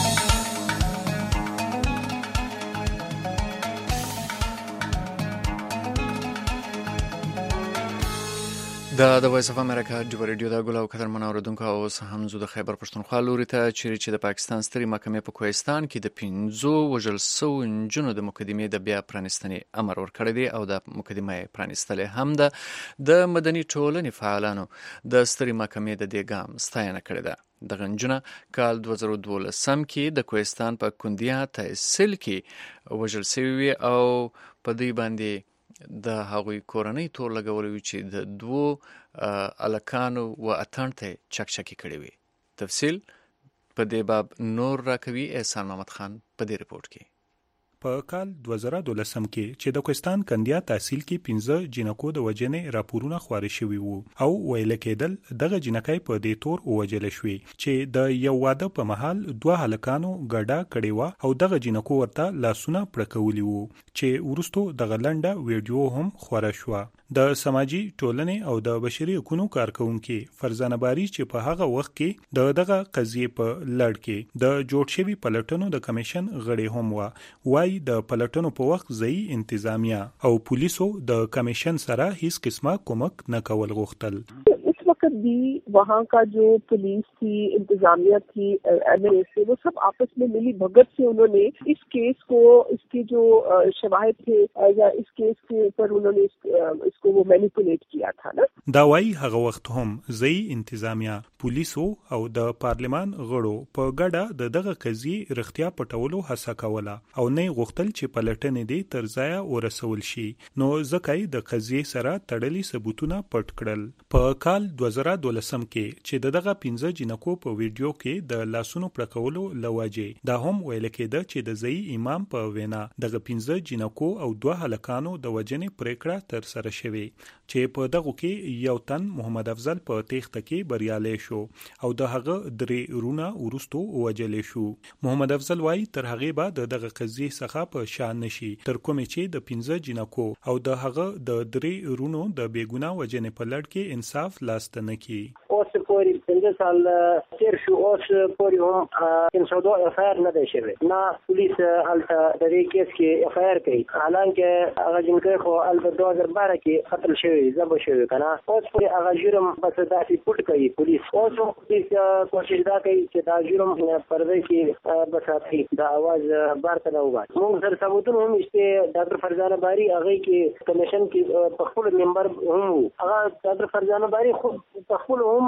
دا د وایس اف امریکا ډیو ریډیو دا ګل او قدر منوردونکو اوس هم زو د خیبر پښتونخوا لوري ته چیرې چې د پاکستان سترې محکمې په کوهستان کې د پنځو وژل شوو نجونو د مقدمې د بیا پرانستنې امر ورکړی دی او د مقدمه پرانستلې هم ده د مدني ټولنې فعالانو د سترې محکمې د دې ګام ستاینه کړې ده. دغه نجونه کال دوه زره دولسم کې د کوهستان په کندیا تحصیل کې وژل شوي او په دوی باندې د هغوی کورنۍ تور لګولې چې د دوو الکانو و اتڼ ته چکچکې کړې وي. تفصیل په دې باب نور راکوي احسان محمد خان په دې ریپورت کې. په کال دوه زره دولسم کې چې د کوهستان کندیا تحصیل کې پنځه جنکو د وجنې راپورونه خپاره شوي وو او ویل کېدل دغه جنکۍ په دې تور ووجل شوې چې د یو واده په مهال دوه هلکانو ګډه کړې وه او دغه جنکو ورته لاسونه پړکولي وو چې وروستو دغه لنډه ویډیو هم خپاره شوه. د سماجی ټولنې او د بشري حقوقو کارکونکو فرزانه باری چې په هغه وخت کې د دغه قضیې په لړ کې د جوړ شوي پلټنو د کمیشن غړي هم و وايي د پلټنو په وخت ځای انتظامیه او پولیسو د کمیشن سره هیڅ قسمه کومک نه کول غوښتل. वक्त भी वहाँ का जो पुलिस थी, इंतजामिया थी, एमएलए से, वो सब आपस में मिली भगत से उन्होंने इस केस को, इसके जो शवाहिद थे या इस केस के ऊपर उन्होंने इस, इसको वो मैनिपुलेट किया था ना. دا وايي هغه وخت هم ځای انتظامیه پولیسو او د پارلمان غړو په ګډه د دغه قضیې رښتیا پټولو هڅه کوله او نه غوښتل چې پلټنې دې تر ځایه ورسول شي. نو ځکه د قضیې سره تړلي ثبوتونه پټ کړل. په کال دوه زره دولسم کې چې دغه پنځه جنکو په ویډیو کې د لاسونو پړکولو لواجې دا هم ویل کېده چې د ځای امام په وینا دغه پنځه جنکو او دوه هلکانو د وجنې پریکړه تر سره شوې چې په دغه کې یو تن محمد افضل په تېښته کې بریالی شو او د هغه درې رونه ورستو وجلې شو. محمد افضل وایي تر هغې به د دغه قضیې څخه په شان نشي تر کومې چې د پنځه جنکو او د هغه د درې رونو د بیګناه وجنې په لړ کې انصاف لاسته نه کی. اوس پوری پنځه سال تیر شو، اوس پوری هم تین سو دو اف آر نه دی شوی، نه پولیس هلته د دې کیس کې اف آر کوي، حالانکه هغه جنکۍ خو هلته دوه زره باره کې قتل شوی، ذبح شوی کنه. اوس پوری هغه جرم بس داسې پټ کوي پولیس. اوس پولیس کوشش دا کوي چې دا جرم پرده کې بساتي، دا आवाज بار ته نه وباسي. موږ سره ثبوتونه هم شته. ډاکټر فرزانه باری هغه کې کمیشن کې په خپل ممبر هم هغه ډاکټر فرزانه باری خو په خپل هم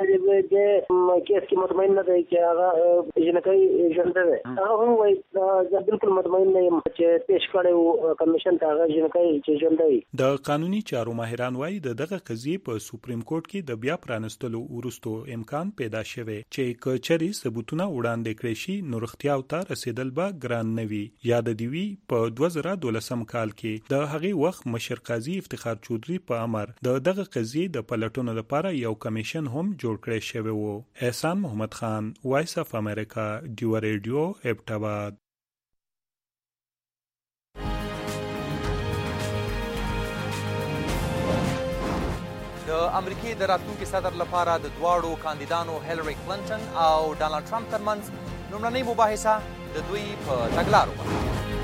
د کیس کې مطمئن نه دی چې هغه جنکۍ ژوندۍ ده. هغه هم وایي زه بالکل مطمئن نه یم چې پیش کړی کمیشن ته هغه جنکۍ چې ژوندۍ. د قانوني چارو ماهران وایي د دغه قضیې په سپریم کورټ کې د بیا پرانستلو وروستو امکان پیدا شوی چې کچري ثبوتونه وړاندې کړي شي نو رښتیا او ته رسیدل به ګران نه وي. یاد دی وی په دوه زره دولسم کال کې د هغې وخت مشر قاضي افتخار چودري په امر د دغه قضیې د پلټنو لپاره یو کمیشن هم جوړ کړی شوی وو. احسان محمد خان، وایس اف امریکا، ډیو ریډیو، ابټاباد. د امریکای د راتلونکي صدر لپاره د دواړو کاندیدانو هیلری کلنټن او ډانلډ ټرمپ ترمنځ لومړنۍ مباحثه د دوی په تګلارو باندې.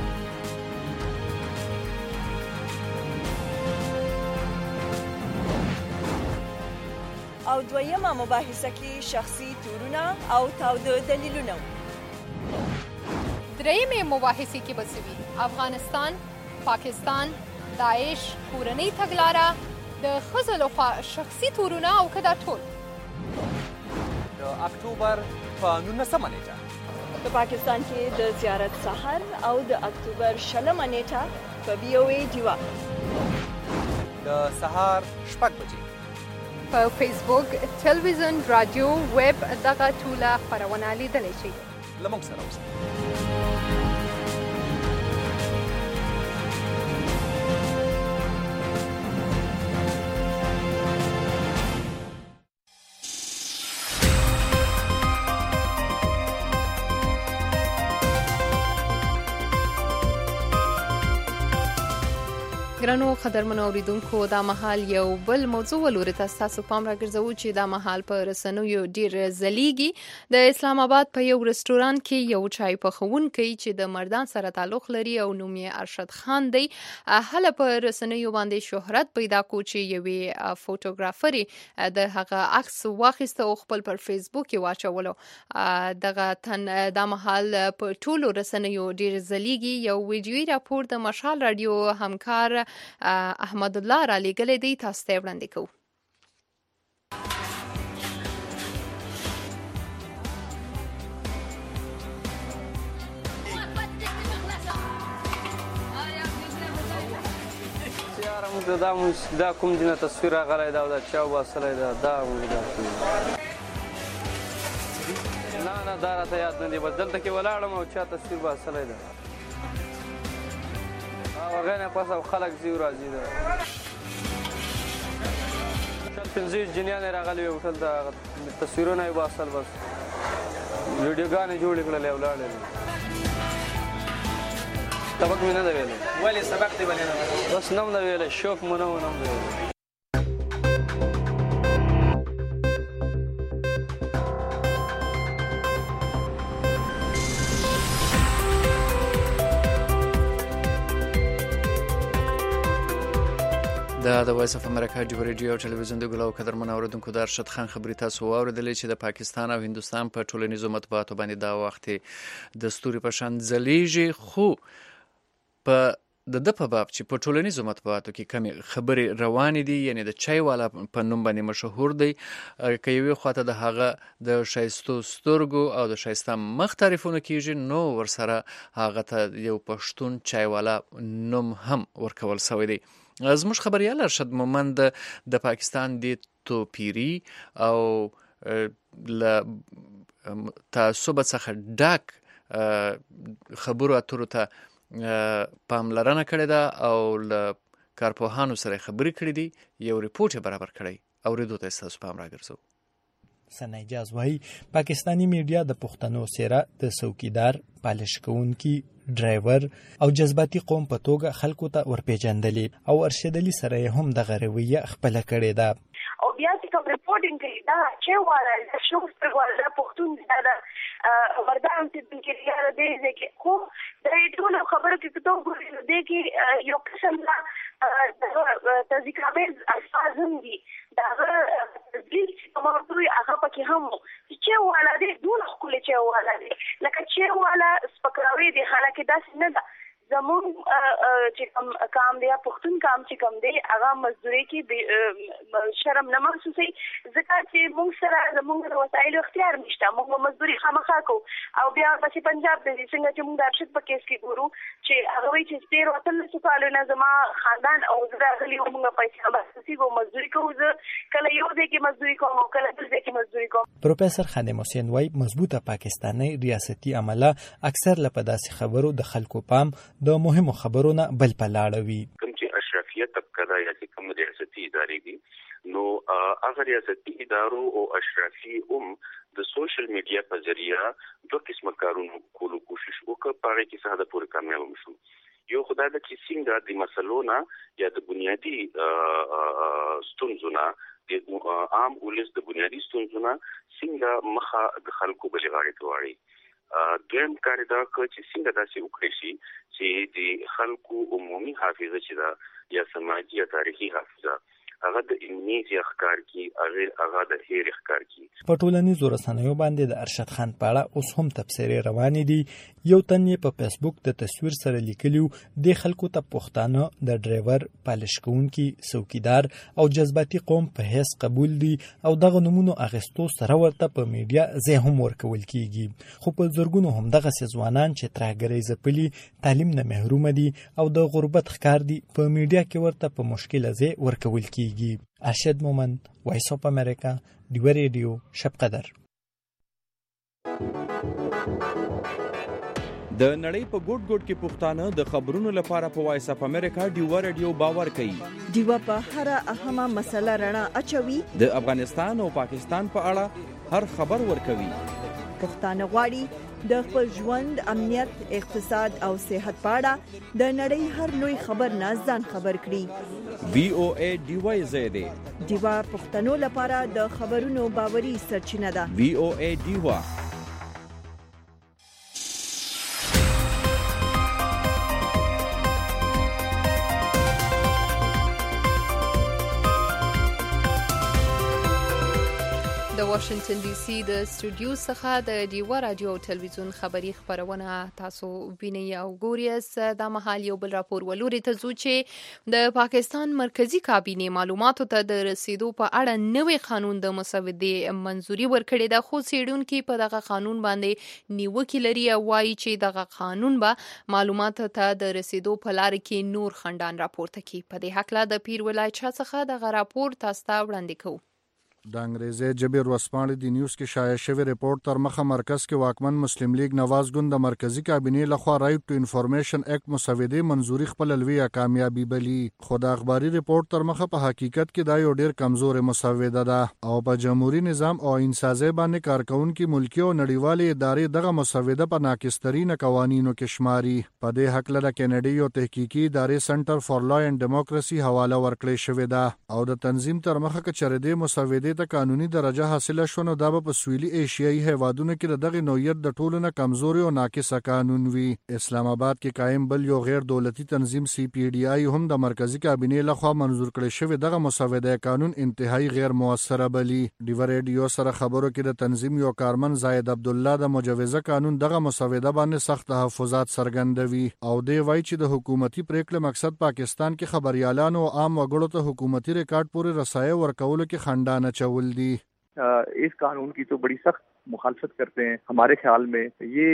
او دویمه مباحثه کې شخصي تورونه او تاوده دلیلونه. درېیمې مباحثې کې به څه وي؟ افغانستان، پاکستان، داعش، کورنۍ تګلاره، د ښځو لخوا شخصي تورونه او که دا ټول. د اکتوبر په نولسمه نیټه په پاکستان کې د زیارت سحر او د اکتوبر شلمه نیټه په بي او اي ډیوا د سهار شپږ بجې په فیسبوک، تلویزیون، رادیو، ویب دغه ټوله خپرونه لیدلی شئ. له موږ سره اوسئ. ګرانو قدرمنو اوریدونکو، دا مهال یو بل موضوع ولوري ته ستاسو پام راګرځوو چې دا مهال په رسنیو ډیر ځلیږي. د اسلام آباد په یو رستوران کې یو چای پخونکی چې د مردان سره تعلق لري او نوم یې ارشد خان دی، هله په رسنیو باندې شهرت پیدا کو چې یوې فوټوګرافري د هغه عکس واخیسته او خپل پر فیسبوک کې واچولو. دغه تن دا مهال په ټولو رسنیو ډیر ځلیږي. یو ویډیویي راپور د مشال رادیو همکار احمد الله را لېږلی دی، تاسو ته وړاندې کوو. دا دا کوم دینه تصویر راغلی دا دا چا وباسلی دا دا نه نه دا راته یاد نه دی، بس دلته کې ولاړم او چا تصویر باسلی ده هغې نه پس او خلک ځي راځي ده شل پنځه جنیان یې راغلي وي ټول د تصویرونه یې باسل، بس ویډیوګانې جوړې کړلې او ولاړې. سبق مې نه ده ویلی. ولې سبق دې ولې نه ده؟ بس نه م ده ویلی، شوق مو نه و نه م ده ویلی. دا د وایس اف امریکا ډیو ریډیو او ټلویزیون د ګلو قدرمن اوریدونکو د ارشد خان خبري تاسو واوریدلې چې د پاکستان او هندستان په ټولنیزو مطبوعاتو باندې دا وخت د ستوري په شان ځلیږي، خو په د د په باب چې په ټولنیزو مطبوعاتو کې کمی خبرې روانې دي، یعنی د چای والا په نوم باندې مشهور دی، که یوې خواته د هغه د ښایستو سترګو او د ښایسته مخ تعریفونه کیږي، نو ورسره هغه ته یو پښتون چای والا نوم هم ورکول شوی دی. زموږ خبریال ارشد مومند د پاکستان د توپیری او له تعصب څخه ډک خبرو اترو ته پاملرنه کړې ده او له کارپوهانو سره خبرې کړې دي. یو ریپورټ یې برابر کړی، اورېدو ته ستاسو پام راګرځو. سنایجاز وایي پاکستانی میډیا د پښتنو څیره د څوکیدار، پالش کوونکي، ډرایور او جذباتي قوم په توګه خلکو ته ورپېژندلې او ارشد علي سره یې هم دغه رویه خپله کړې ده. او بیا چې کوم ریپورټینګ کوي دا چې والا د شوف پر والا پښتون دا وردان چې د کېریار دی چې خو د ټول خبرو کې ته وګورئ د کې یو قسم لا تذکرامز الفاظ هم دي دا تسجیل چې موضوع هغه پکې هم چې والا دی دون خپل چې والا دی لکه چې والا سپکاوي دی حالکه داس نه ده زمون چې کوم کام دی پښتون کام چې کوم دی هغه مزدوري کې شرم نه محسوسي ځکه چې موږ سره زموږ د وسایلو اختیار نشته، موږ مزدوري خامخا کوو. او بیا چې پنجاب د څنګه چې موږ د ارشد په کیس کې ګورو چې هغه وایي چې تیر وطن څه کالو نه زما خاندان او زه غلي موږ پیسې محسوسي کوو، مزدوري کوو، زه کله یو ځای کې مزدوري کوم او کله بل ځای کې مزدوري کوم. پروفیسور خادم حسین وایي مضبوطه پاکستاني ریاستي عمله اکثر له پداسي خبرو د خلکو پام د مهمو خبرونه بل په لاړه وي. کوم چې اشرافیه طبقه دا یا کوم ریاستي ادارې دي نو هغه ریاستي ادارو او اشرافي هم د سوشل میډیا په ذریعہ دوه قسمه کارونه کولو کوشش وکړ په هغه کې څه د پوره کامیاب وشو. یو خدای د چې څنګه د مسلو نه یا د بنیادی ستونزو نه د عام ولس د بنیادی ستونزو نه څنګه مخه د خلکو بلغاړي کوي. دویم کار دا چې څنګه داسې وکړي شي چې د خلکو عمومي حافظه چې دا یا سماجی یا تاریخي حافظه هغه د امنیتي اخکار کی هغه هغه د هیر اخکار کی. په ټولنیزو رسنیو باندې د ارشد خان په اړه اوس هم تبصرې روانې دي. یو تن یې په فیسبوک د تصویر سره لیکلیو د خلکو ته پښتانه د ډرایور، پالش کوونکی، څوکیدار او جذباتي قوم په هیڅ قبول دي او دغه نومونو اخیستو سره ورته په میډیا ځای هم ورکول کیږي. خو په زرګونو هم دغه ځوانان چې ترهګرۍ ځپلي، تعلیم نه محروم دي او د غربت ښکار دي په میډیا کې ورته په مشکل ځای ورکول کیږي. ارشد مومند، وایس اف امریکا، ډیو ریډیو، شب قدر. د نړۍ په ګوټ ګوټ کې پښتانه د خبرونو لپاره په وایس اف امریکا ډیو ریډیو باور کوي. ډیو په هر اهمه مسله رڼا اچوي. د افغانستان او پاکستان په اړه هر خبر ورکوي. پښتانه غواړي د خپل ژوند، امنیت، اقتصاد او صحت په اړه د نړۍ هر لوی خبر نه ځان خبر کړي. وی او ای ډیو زیاده ډیو پښتنو لپاره د خبرونو باوري سرچینه ده. وی او ای ډیو. د واشنگټن ډي سي د سټوډیو څخه د ډیوا رادیو او ټلویزیون خبري خبرونه تاسو وینئ او ګورئ. دا مهال یو بل راپور ولوري ته ځو چې د پاکستان مرکزی کابینه معلوماتو ته د رسیدو په اړه نوې قانون د مسودې منځوري ورکړې ده. خو څېړونکي په دغه قانون باندې نیوکې لري او وایي چې دغه قانون به معلوماتو ته د رسیدو په لار کې نور خنډان راپورته کړي. په دې هکله د پیر ولایت شاه څخه دغه راپور تاسو ته وړاندې کوو. د انګریزي ژبې ورځپاڼې د نیوز کې شایع شوی ریپورت تر مخه مرکز کې واکمن مسلم لیگ نواز ګوند د مرکزی کابینې لخوا رائټ ټو انفارمیشن اکټ مسودې منځوري خپل لویه کامیابی بلی. خو د اخباري ریپورت تر مخه په حقیقت کې دا یو ډیر کمزورې مسوده ده او په جمهوریت نظام او انسازي باندې کارکونکو ملکی او نړیوالې ادارې دغه مسوده په ناقصترین قوانینو کې شماري. په دې حق له کینیډي او تحقیقي ادارې سنټر فار لا اینڈ ډیموکراسي حواله ورکړې شوې ده او د تنظیم تر مخه کې چردې مسودې ته قانوني درجه حاصله شونه دا په سویلي ایشیایي هیوادونو کې دغه نوعیت د ټولو نه کمزوري او ناقصه قانون وی. اسلام آباد کې قائم بل یو غیر دولتي تنظیم سی پی ډی آی هم د مرکزی کابینې لخوا منظور کړی شوی دغه مسوده قانون انتهایی غیر موثره بلی. ډیو ریډیو سره خبرو کې د تنظیم یو کارمن زاید عبد الله د مجوزه قانون دغه مسوده باندې سخت تحفظات څرګندوي او دی وایي چې د حکومتي پریکړې مقصد پاکستان کې خبريالانو او عام وګړو ته حکومتي ریکارډ پورې رسایي ورکولو کې خنډانه چول دي. इस कानून की तो बड़ी सख्त मुखालफत करते हैं. हमारे ख्याल में ये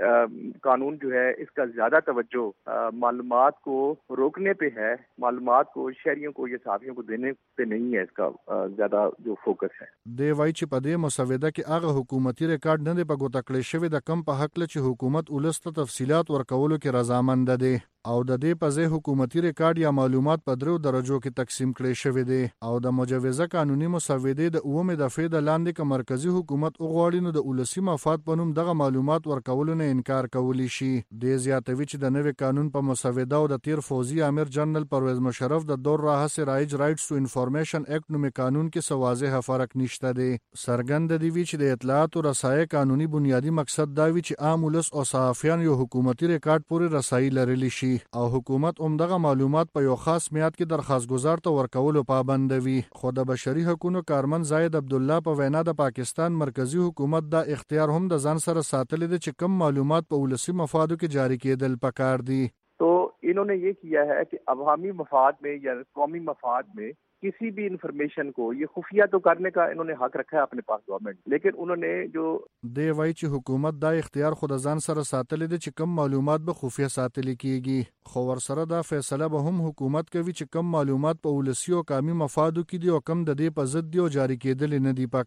कानून जो है इसका ज्यादा तवज्जो मालूमात को रोकने पे है, मालूमात को शहरियों को या सहाफियों को देने पे नहीं है. इसका ज्यादा जो फोकस है دی وای چې په دې مسوده کې هغه حکومتي ریکارډ نه دی په ګوته کړی شوی د کم په حق له چې حکومت ولست تفصيلات ورکولو کې رضامند ده او د دې په ځای حکومتي ریکارډ یا معلومات په درو درجو کې تقسیم کړي شوی دی او د مجوزه قانوني مسودې د اومه دفعه د لاندې ک مرکزی حکومت اوغواړي نو د ولسی مفاد په نوم دغه معلومات ورکولو نه انکار کولی شي. د زیاتوي چې د نوې قانون په مسوده او د تیر فوزي امیر جنرال پرویز مشرف د دور راهسه رایج رائټس ټو انفارمیشن اکټ نوم قانون کې سوازه فرق نشته دی. سرګند دی وی چې د اطلاعات او رسایي قانوني بنیادی مقصد دا وی چې عام ولس او صحافیان یو حکومتي ریکارډ پورې رسایي لرلی شي او حکومت عمدغه معلومات په یو خاص میاد کې درخواست گزار ته ورکولو پابند وي. خو د بشري حقوقو کارمن زاید عبد الله په وینا د پاکستان مرکزی حکومت دا اختیار هم د ځان سره ساتل دي چې کم معلومات په ولسی مفادو کې جاری کېدل پکار دي. तो इन्होंने ये किया है कि अवामी मफाद में या कौमी मफाद में किसी भी इंफॉर्मेशन को ये खुफिया तो करने का इन्होंने हक रखा है अपने पास गवर्नमेंट, लेकिन उन्होंने जो دی وای چې حکومت دا اختیار خود ځان سره ساتل دي چې کم معلومات به خفیه ساتل کیږي. خو ورسره دا فیصله به هم حکومت کوي چې کم معلومات په ولسی او قومي مفادو کې دي او کم د دې په ضد دی او جاری کېدل نه دي پکار.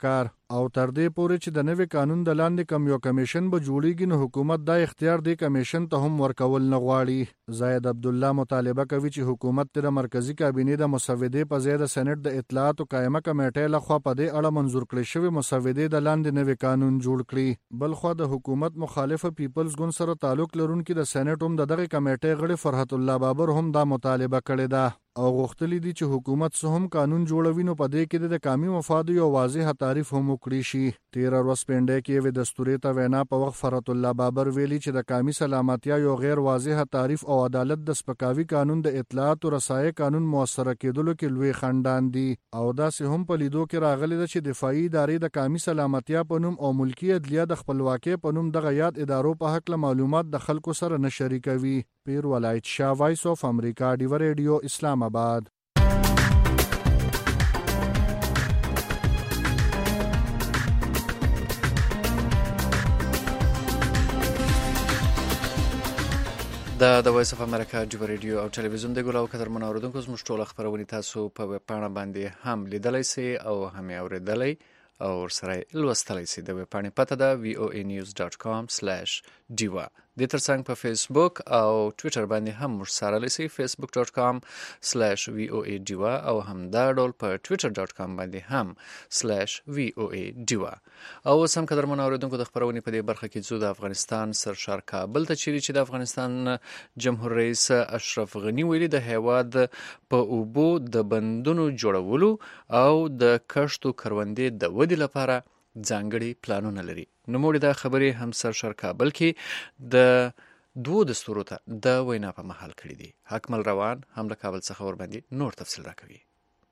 او تر دې پورې چې د نوي قانون د لاندې کم یو کمیشن به جوړیږي نو حکومت دا اختیار دی کمیشن ته هم ورکول نه غواړي. زاید عبدالله مطالبه کوي چې حکومت د مرکزی کابینې د مسودې په ځای د سېنات د اطلاعات او قائمه کمیټې لخوا په دې اړه منظور کړی شوی مسودې د لاندې نوي قانون جوړ کړي. بل خو د حکومت مخالفه پیپلز ګوند سره تعلق لرونکي د سېنات هم د دغه کمیټې غړي فرحت الله بابر هم دا مطالبه کړې ده او غوښتلی دي چې حکومت څه هم قانون جوړوي نو په دې کې د قومي مفاد یو واضح تعریف هم وکړي شي. تیر ورځ پنډه کې وې دستوري ته وینا په وخت فرحت الله بابر ویلي چې د قومي سلامتیا یو غیر واضح تعریف او عدالت د سپکاوي قانون د اطلاعات او رسایي قانون موثره کېدلو کې لوی خندان دي او دا سه هم په لیدو کې راغلي ده چې دفاعي ادارې د قومي سلامتیا په نوم او ملکی عدلیه د خپلواکۍ په نوم دغه یاد ادارو په حق له معلومات د خلکو سره نه شریکوي. پیر ولایت شاه وایس اف امریکا ډیو ریډیو اسلام آباد. دا د وایس اف امریکا ډیو ریډیو او ټلویزیون د ګلو کتر منوردونکو زموږ ټول خبرونه تاسو په ویب پاڼه باندې هم لیدلای شئ او هم اوریدلای او سره لوستلای شئ. د ویب پاڼې پته ده وی او ای نیوز ډاټ کام سلیش ډیوا. د ترڅنګ په فیسبوک او ټویټر باندې هم موږ سره لسی فیسبوک ډاټ کام سلیش وی او ای ډیوا او هم دا ډول په ټویټر ډاټ کام باندې هم سلیش وی او ای ډیوا. او سم قدر منوردونکو د خبرونې په دې برخه کې زو د افغانستان سرشار کابل ته چیرې چې د افغانستان جمهور رئیس اشرف غنی ویلي د هیواد په اوبو د بندونو جوړولو او د کښتو کروندې د ودې لپاره ځانګړي پلانونه لري. نو موږ دا خبرې هم سرشار کابل کې د دوه دستورو ته د وینا په محل کړی دي. حکمل روان هم له کابل څخه ور باندې نور تفصیل راکوي.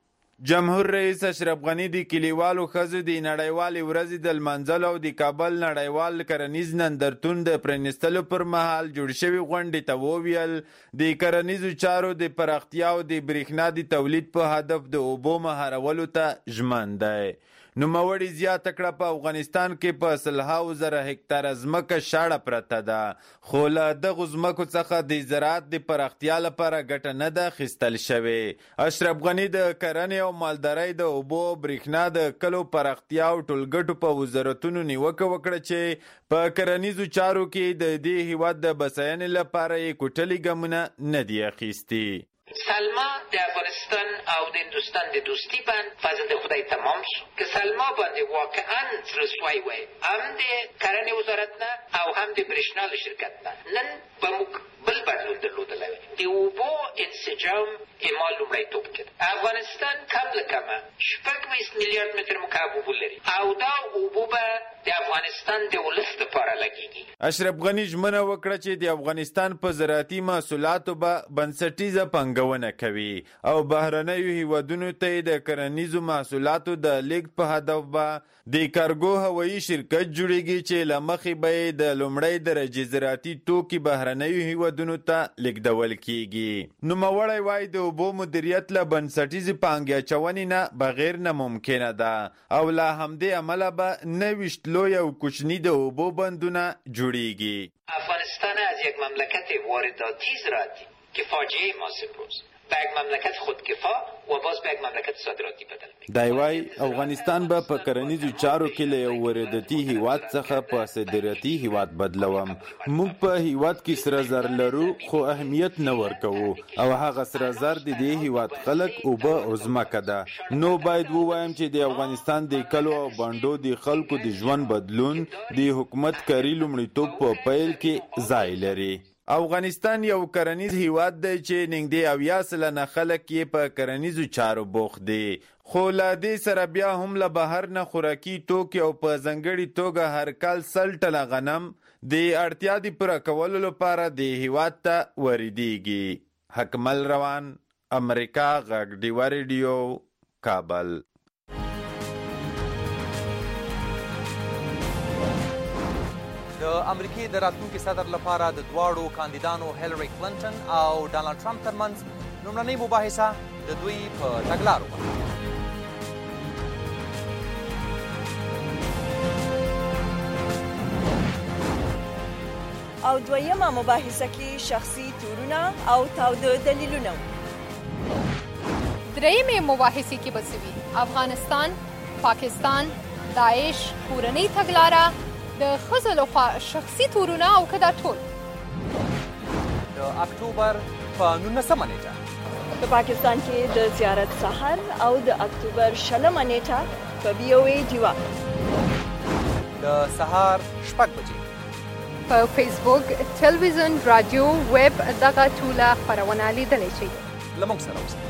جمهور رئیس اشرف غنی د کلیوالو ښځو د نړیوالې ورځې د لمانځلو او د کابل نړیوال کرنیز نندرتون د پرانیستلو پر مهال جوړ شوي غونډې ته وویل د کرنیزو چارو د پراختیا او د برېښنا د تولید په هدف د اوبو مهارولو ته ژمن دی. نوموړي زیاته کړه په افغانستان کې په سلهاو زره هکتاره ځمکه شاړه پرته ده خو له دغو ځمکو څخه د زراعت د پراختیا لپاره ګټه نه ده اخیستل شوې. اشرف غني د کرنې او مالدارۍ د اوبو برېښنا د کلو پراختیا او ټولګټو په وزارتونو نیوکه وکړه چې په کرنیزو چارو کې د دې هیواد د بساینې لپاره یې کوټلي ګامونه نه دي اخیستي. سلما د افغانستان او د هندوستان د دوستی بند فضل د خدای تمام شو که سلما باندې واقعا رسوایی وای هم د کرنې وزارت نه او هم د برېښنا له شرکت نه نن به موږ بل بدلون درلودلی وای. د اوبو انسجام اما لومړیتوب کړ. افغانستان کم له کمه شپږ ویشت میلیارد متر مکعب اوبه لري او دا اوبه به د افغانستان د ولس لپاره لګیږي. اشرف غني ژمنه وکړه چې د افغانستان په زراعتي محصولاتو به بنسټیزه پانګونه کوي او بهرنیو هیوادونو ته د کرنیزو محصولاتو د لیږد په هدف به د کارګو هوایي شرکت جوړیږي چې له مخې به د لومړۍ درجې زراعتي توکي بهرنیو هیوادونو ته لیږدول کیږي. نوموړی وایي د اوبو مدیریت له بنسټیزې پانګې اچونې نه بغیر نه ممکنه ده او له همدې امله به نویشت لوی او کوچنی د اوبو بندونه جوړیږي. افغانستان از یک مملکت وارداتی زراعتی که فاجعه محاسب روز به یک مملکت خودکفا و باز به یک مملکت صادراتی بدل می‌کنه. دی وای افغانستان به په کرنیزو چارو کې له یو وارداتي هیواد څخه په صادراتي هیواد بدلوم. موږ په هیواد کې سره زر لرو خو اهمیت نه ورکوو او هغه سره زر د دې هیواد خلک اوبه او ځمکه ده. نو باید ووایم چې د افغانستان د کلو او بانډو د خلکو د ژوند بدلون د حکومت کاري لومړیتوب په پیل کې ځای لري. افغانستان یو کرنیز هیواد دی چې نږدې اویا سلنه خلک یې په کرنیزو چارو بوخت دي خو له دې سره بیا هم له بهر نه خوراکي توکي او په ځانګړې توګه هر کال سل ټنه غنم د اړتیا د پوره کولو لپاره د هیواد ته واردېږي. حکمل روان امریکا غږ ډیوه ریډیو کابل. د امریکې د راتلونکي صدر لپاره د دواړو کاندیدانو هیلري کلنټن او ډانلډ ټرمپ ترمنځ لومړنۍ مباحثه د دوی په تګلارو او دویمه مباحثه کې شخصي تورونه او تاوده دلیلونه. درېیمې مباحثې کې به څه وي؟ افغانستان، پاکستان، داعش کورنۍ تګلاره د ښځو لخوا شخصي تورونه او که دا ټول د اکتوبر په نولسمه نیټه په پاکستان کې د زیارت سحر او د اکتوبر شلمه نیټه په بي او اي ډیوا د سهار شپږ بجې په فیسبوک، تلویزیون، رادیو، ویب دغه ټوله خپرونه لیدلی شئ. له موږ سره اوسئ.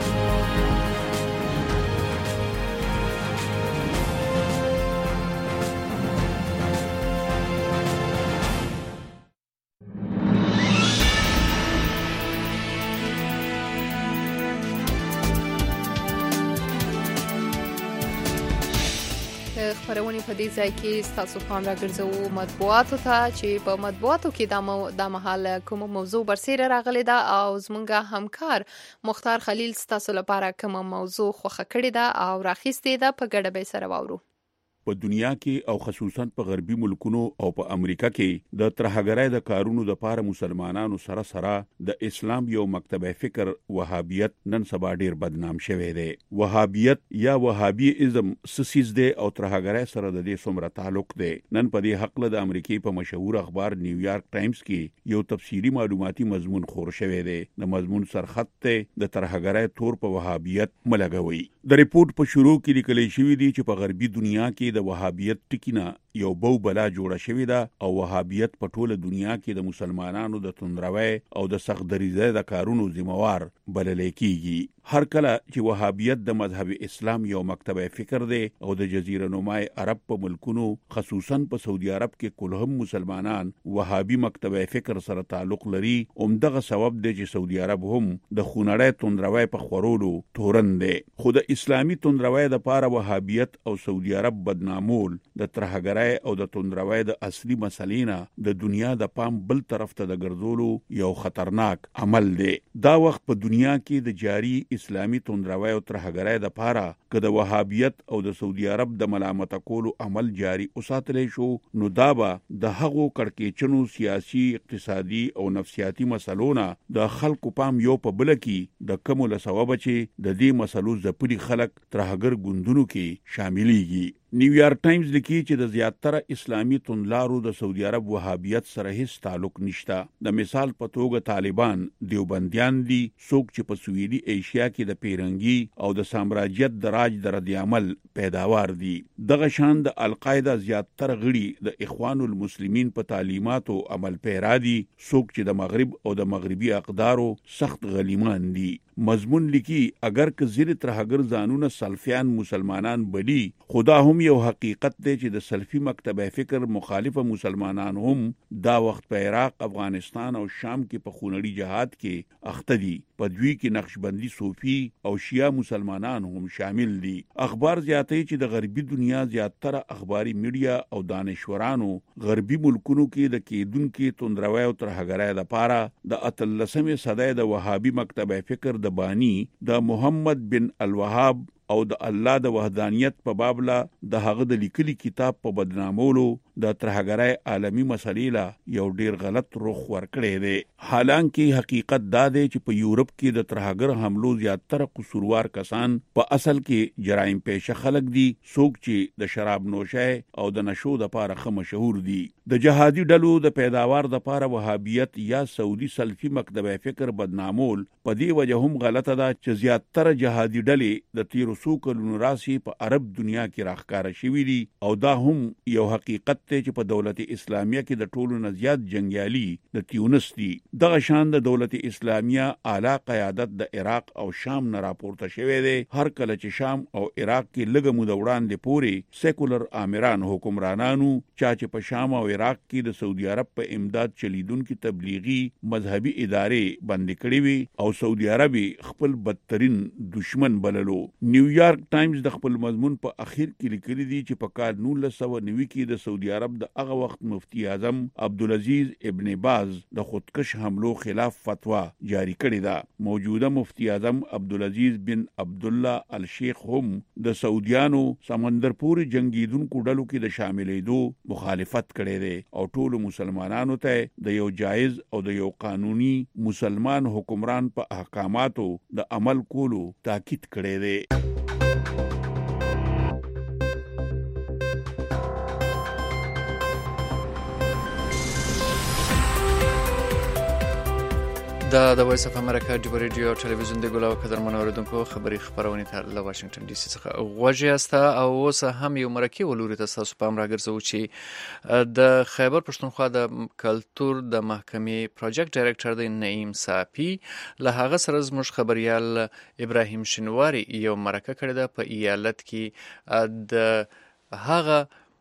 خبرونه په دې ځای کې ستاسو پام راګرځوو مطبوعاتو ته چې په مطبوعاتو کې دا, مو دا مهال کوم موضوع برسېره راغلی ده او زمونږ همکار مختار خلیل ستاسو لپاره کوم موضوع خوښه کړې ده او راخیستې ده په ګډه به سره واورو. په دنیا کې او خصوصا په غربي ملکونو او په امریکا کې د ترهګرۍ د کارونو د پاره مسلمانانو سره سره د اسلام یو مکتب فکر وهابیت نن سبا ډیر بدنام شوی دی. وهابیت یا وهابیزم سسیز دی او ترهګرۍ سره د دې څومره تعلق دی. نن په دې حق له د امریکای په مشهور اخبار نیویارک ټایمز کې یو تفصیلی معلوماتي مضمون خور شوی دی. د مضمون سرخط ته د ترهګرۍ تور په وهابیت ملګوي. د ریپورت په شروع کې لیکل شوی دی چې په غربي دنیا کې د وهابیت ټکینه یو بو بلا جوړه شوې ده او وهابیت په ټوله دنیا کې د مسلمانانو د توندروي او د سختدریزۍ د کارونو ذمہوار بلل کېږي. هر کله چې وهابیت د مذهب اسلام یو مکتب فکر دی او د جزیره نما عرب په ملکونو خصوصا په سعودي عرب کې کلهم مسلمانان وهابي مکتب فکر سره تعلق لري. اومدغه سبب دی چې سعودي عرب هم د خونړی توندروي په خورولو تورن دی. خو د اسلامي توندروي د پاره وهابیت او سعودي عرب بدنامول د ترهګرۍ او د توندروي د اصلي مسلې نه د دنیا د پام بل طرف ته د ګرځولو یو خطرناک عمل دی. دا وخت په دنیا کې د جاری اسلامي توندروي او ترهګرۍ د پاره که د وهابیت او د سعودي عرب د ملامت کولو عمل جاری اوساتلی شو نو دا به د هغو کړکېچنو سیاسي، اقتصادي او نفسیاتي مسلونه د خلکو پام یو په بل کې د کومو له سببه چې د دې مسلو ځپلي خلک ترهګر ګوندونو کې شاملېږي. نیویارک ټایمز لیکي چې د زیاتره اسلامي توندلارو د سعودي عرب وهابیت سره هیڅ تعلق نشته. د مثال په توګه طالبان دیوبندیان دي، څوک چې په سویلي ایشیا کې د پیرنګي او د سامراجیت د راج د رد عمل پیداوار دي. دغه شان د القاعده زیاتره غړي د اخوان المسلمین په تعلیماتو عمل پیرا دي، څوک چې د مغرب او د مغربي اقدارو سخت غلیمان دي. مضمون لیکي اگر که زیر ترهګر ځانونه سلفیان مسلمانان بلی، خدا هم یو حقیقت دی چې د سلفي مکتب فکر مخالفه مسلمانان هم دا وخت په عراق، افغانستان او شام کې په خونړي جهاد کې اخته دي. په دوی کې نقشبندي صوفي او شیعه مسلمانان هم شامل دي. اخبار زیاتوي چې د غربي دنیا زیاتره اخباري میډیا او دانشورانو غربي ملکونو کې د کېدونکو توندروي او ترهګرۍ لپاره د اتلسمې صدۍ د وهابي مکتب فکر د بانی د محمد بن الوهاب او د الله د وحدانیت په باب لا د هغه د لیکلي کتاب په بدنامولو د ترهګرۍ عالمی مسلې لا یو ډیر غلط رخ ورکړی دی. حالانکه حقیقت دا دی چې په یورپ کې د ترهګر حملو زیاتره قصوروار کسان په اصل کې جرایم پیشه خلک دي، څوک چې د شراب نوشۍ او د نشو د پاره خه مشهور دي. د جهادي ډلو د پیداوار د پاره وهابیت یا سعودي سلفي مکتب فکر بدنامول په دې وجه هم غلطه ده چې زیاتره جهادي ډلې د تیرو څو کلونو راسي په عرب دنیا کې راښکاره شوي دي او دا هم یو حقیقت دی چې په دولت اسلامیه کې د ټولو نه زیات جنګیالي د تیونس دي. دغه شان د دولت اسلامیه اعلی قیادت د عراق او شام نه راپورته شوی دی. هر کله چې شام او عراق کې لږه موده وړاندې پورې سیکولر آمران حکمرانانو چا چې په شام او عراق کې د سعودي عرب په امداد چلیدونکو تبلیغي مذهبي ادارې بندي کړې وي او سعودي عرب خپل بدترین دشمن بللو. نیویارک ټایمز د خپل مضمون په اخر کې لیکلي دي چې په کال نولس سوه نوي کې د سعودي عرب د هغه وخت مفتی اعظم عبدالعزیز ابن باز د خودکش حملو خلاف فتوا جاری کړې ده. موجوده مفتی اعظم عبدالعزیز بن عبدالله الشیخ هم د سعودیانو سمندر پورې جنگیدونکو ډلو کې د شاملېدو مخالفت کړی دی او ټولو مسلمانانو ته د یو جایز او د یو قانوني مسلمان حکمران په احکاماتو د عمل کولو تاکید کړی دی. دا د وایس اف امریکا د ریډیو ټلویزیون د ګلاو قدر منوردونکو خبري خبرونه ته له واشنگټن ډي سي څخه غوږی است او اوس هم یو مرکه ولوري تاسو په امر راګرځو چې د خیبر پښتونخوا د کلچر د محکمې پروجیکټ ډایریکټر د نعیم صافي له هغه سره زموږ خبريال ابراهيم شنواري یو مرکه کړې ده په ایالت کې د هغه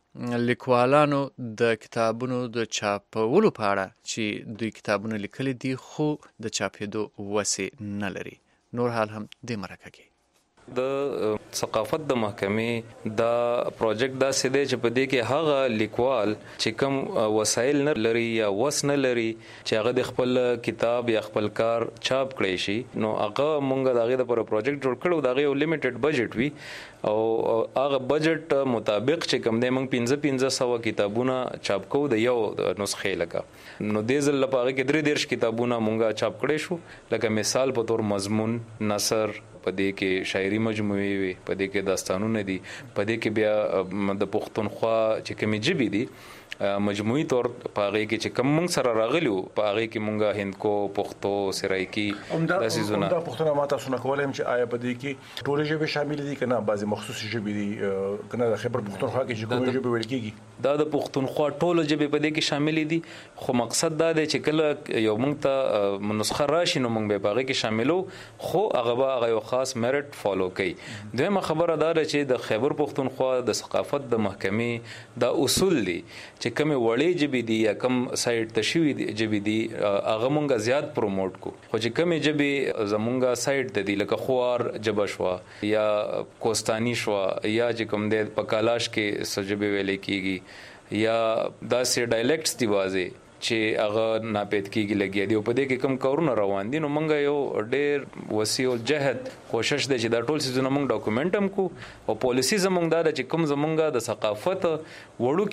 لیکوالانو د کتابونو د چاپولو په اړه چې دوی کتابونه لیکلي دي خو د چاپېدو وسې نه لري. نور حال هم د مرکه کې د ثقافت د محکمې دا پروجیکټ دا سده چې په دې کې هغه لیکوال چې کوم وسایل نه لري یا وس نه لري چې هغه د خپل کتاب یا خپل کار چاپ کړي شي نو هغه مونږ دغه لپاره پروجیکټ جوړ کړو دغه یو لیمیټډ بجټ وی او هغه بجټ مطابق چې کوم د مونږ پنځه پنځه سو کتابونه چاپ کوو د یو نسخې لکه نو د ځل لپاره کې درې دیرش کتابونه مونږه چاپ کړي شو لکه مثال په تور مضمون نثر پدې کې شاعري مجموعي وي پدې کې داستانونه دي پدې کې بیا د پښتونخوا چې کومې جبې دي مجموعي تور پاغي کې چې کوم موږ سره راغلیو پاغي کې مونږه هندکو پښتو سرایکی د سيزونه دا پښتون ماته سونه کولم چې آیا پدې کې ټول ژبې شامل دي کنه بعضي مخصوص ژبې دي کنه د خبر پښتونخوا کې چې کومې ژبې ویل کېږي دا د پښتونخوا ټول ژبې پدې کې شامل دي خو مقصد دا دی چې کله یو موږ ته نسخه راشي نو موږ به پاغي کې شاملو خو هغه به هغه یو خاص میرټ فالو کوي. دویمه خبره دا ده چې د خیبر پښتونخوا د ثقافت د محکمې دا اصول دي چې کوم وړې جبې دي یا کوم سایت تشوي جبې دي هغه مونږه زیات پروموټ کو خو چې کوم جبې زمونږه سایت د دي لکه خوار جبشوا یا کوستانی شوا یا چې کوم د پکالاش کې سجبې ویلې کیږي یا داسې ډایلیکټس دی وازي چې هغه ناپید کیږي لګي دی په دې کې کم کارونه روان دي نو مونږ یو ډېر وسیع جهد کوشش دی چې دا ټول سيزونه مونږ ډاکومنټ هم کو او پالیسی زمونږ دا چې کوم زمونږ د ثقافت وړو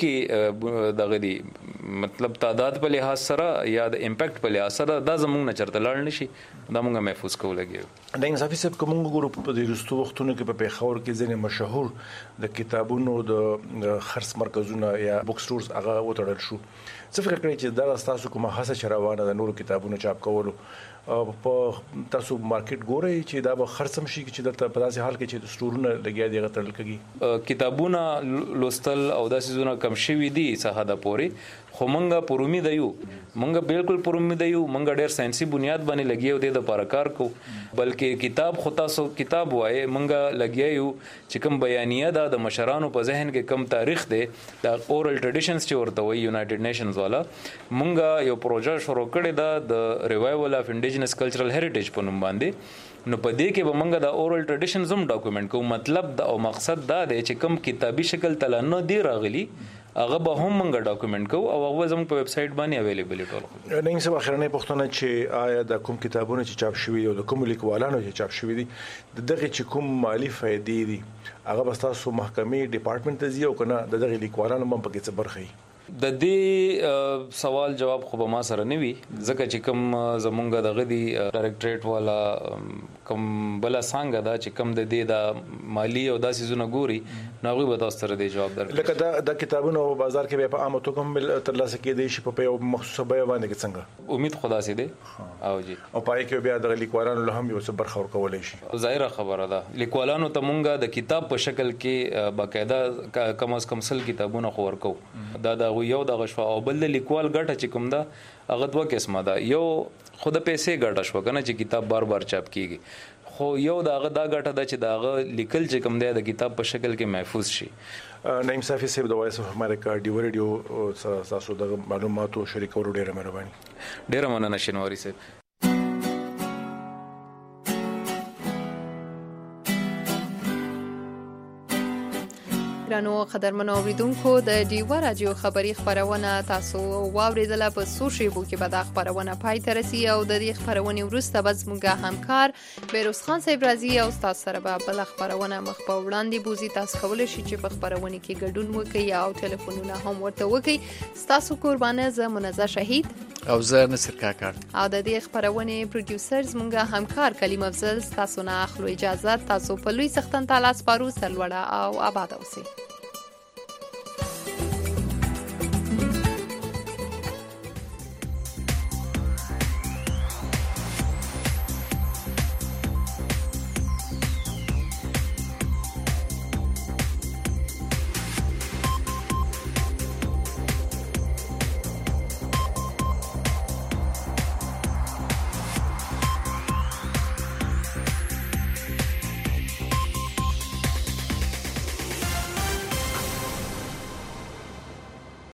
کې دغه دی مطلب تعداد په لحاظ سره یا د امپیکټ په لحاظ سره دا زمونږ نه چرته لاړ نشي دا مونږه محفوظ کولګي. د انصافي سب کوم ګروپ په دې رستو وختونو کې په پیښور کې ځینې مشهور د کتابونو د خرڅ مرکزونه یا بوک سټورز هغه وټړل شو. څه فکر کوي چې دا تاسو کومه هڅه چروانه د نورو کتابونو چاپ کولو په تاسو مارکیټ ګورئ چې دا به خرڅم شي چې د په داسې حال کې چې د سټورونه لګیا دي غتل کېږي کتابونه لوستل او داسې زونه کم شوي دي څه حد پورې خو مونږه پرومي دیو مونږه بالکل پرومي دیو مونږه ډېر ساينسي بنیاد باندې لګیو د لپاره کار کو بلکې کتاب خو تاسو کتاب وای مونږه لګیو چې کوم بیانیه ده د مشرانو په ذهن کې کم تاریخ دی د اورل ټریډیشنز چې ورته وای یونایټډ نیشنز والا مونږه یو پروژه شروع کړی ده د ریوایول اف انډیجنس کلچرل هریټیج په نوم باندې نو په دې کې به مونږه د اورل ټریډیشنز هم ډاکومنټ کوو مطلب دا او مقصد دا دی چې کوم کتابي شکل تل نه دی راغلی هغه به هم مونږه ډاکومنټ کوو او هغه زموږ په ویب سټ باندې اویلیبل ټول. نه څه اخرنه پښتنه چې آیا د کوم کتابونو چې چاپ شوي او د کوم لیکوالانو چې چاپ شوي دي دغه چې کوم مالی فائدې دي هغه به تاسو محکمې ډپارټمنټ ته ځي او کنه دغه لیکوالانو هم پکې څه برخه د دې سوال جواب خو به ما سره نه وي ځکه چې کوم زمونږ د غدي ډایرکټریټ والا کوم بل څنګه دا چې کوم د دې د مالی او داسې زونه ګوري نو هغه به تاسو سره د جواب درکړي لکه دا د کتابونو بازار کې په عامه توګه هم تر لاسه کې دي شي په یو مخصوصه بیه باندې کې څنګه امید خدا سي دي او جی او پای کې بیا د لیکوالانو له هم یو څه برخه ورکولای شي ظاهره خبره ده لیکوالانو ته مونږه د کتاب په شکل کې باقاعده کم از کم سل کتابونه خو ورکو دا د یو د غشوا او بل لیکوال ګټه چې کوم دا هغه دوه قسمه ده یو خود پیسې ګټه شو کنه چې کتاب بار بار چاپ کیږي خو یو دا هغه دا ګټه ده چې دا هغه لیکل چې کوم دی د کتاب په شکل کې محفوظ شي. نعیم صافي صاحب د وایس اف امریکا ډیو ریډیو تاسو د معلوماتو شریکولو ډیره مهرباني. ډیره مننه شنواری صاحب. ګرانو قدرمنو اوریدونکو د ډیوا رادیو خبری خبرونه تاسو واوریدله په سوشل کې به د خبرونه پای ته رسي او د دې خبرونه ورسته بس موږ همکار بیروز خان صاحب راځي او تاسو سره به بل خبرونه مخ په وړاندې بوزي تاسو کولای شئ چې په خبرونه کې ګډون وکړئ او ټلیفونونه هم ورته وکړئ تاسو قربانه ز منزه شهید او زه نصر کاکړ او د دې خبرونه پروډوسرز موږ همکار کلیم افضل تاسو نه اخلو اجازه تاسو په لوی سختن تعالی سپارو سلوړه او آباد اوسئ.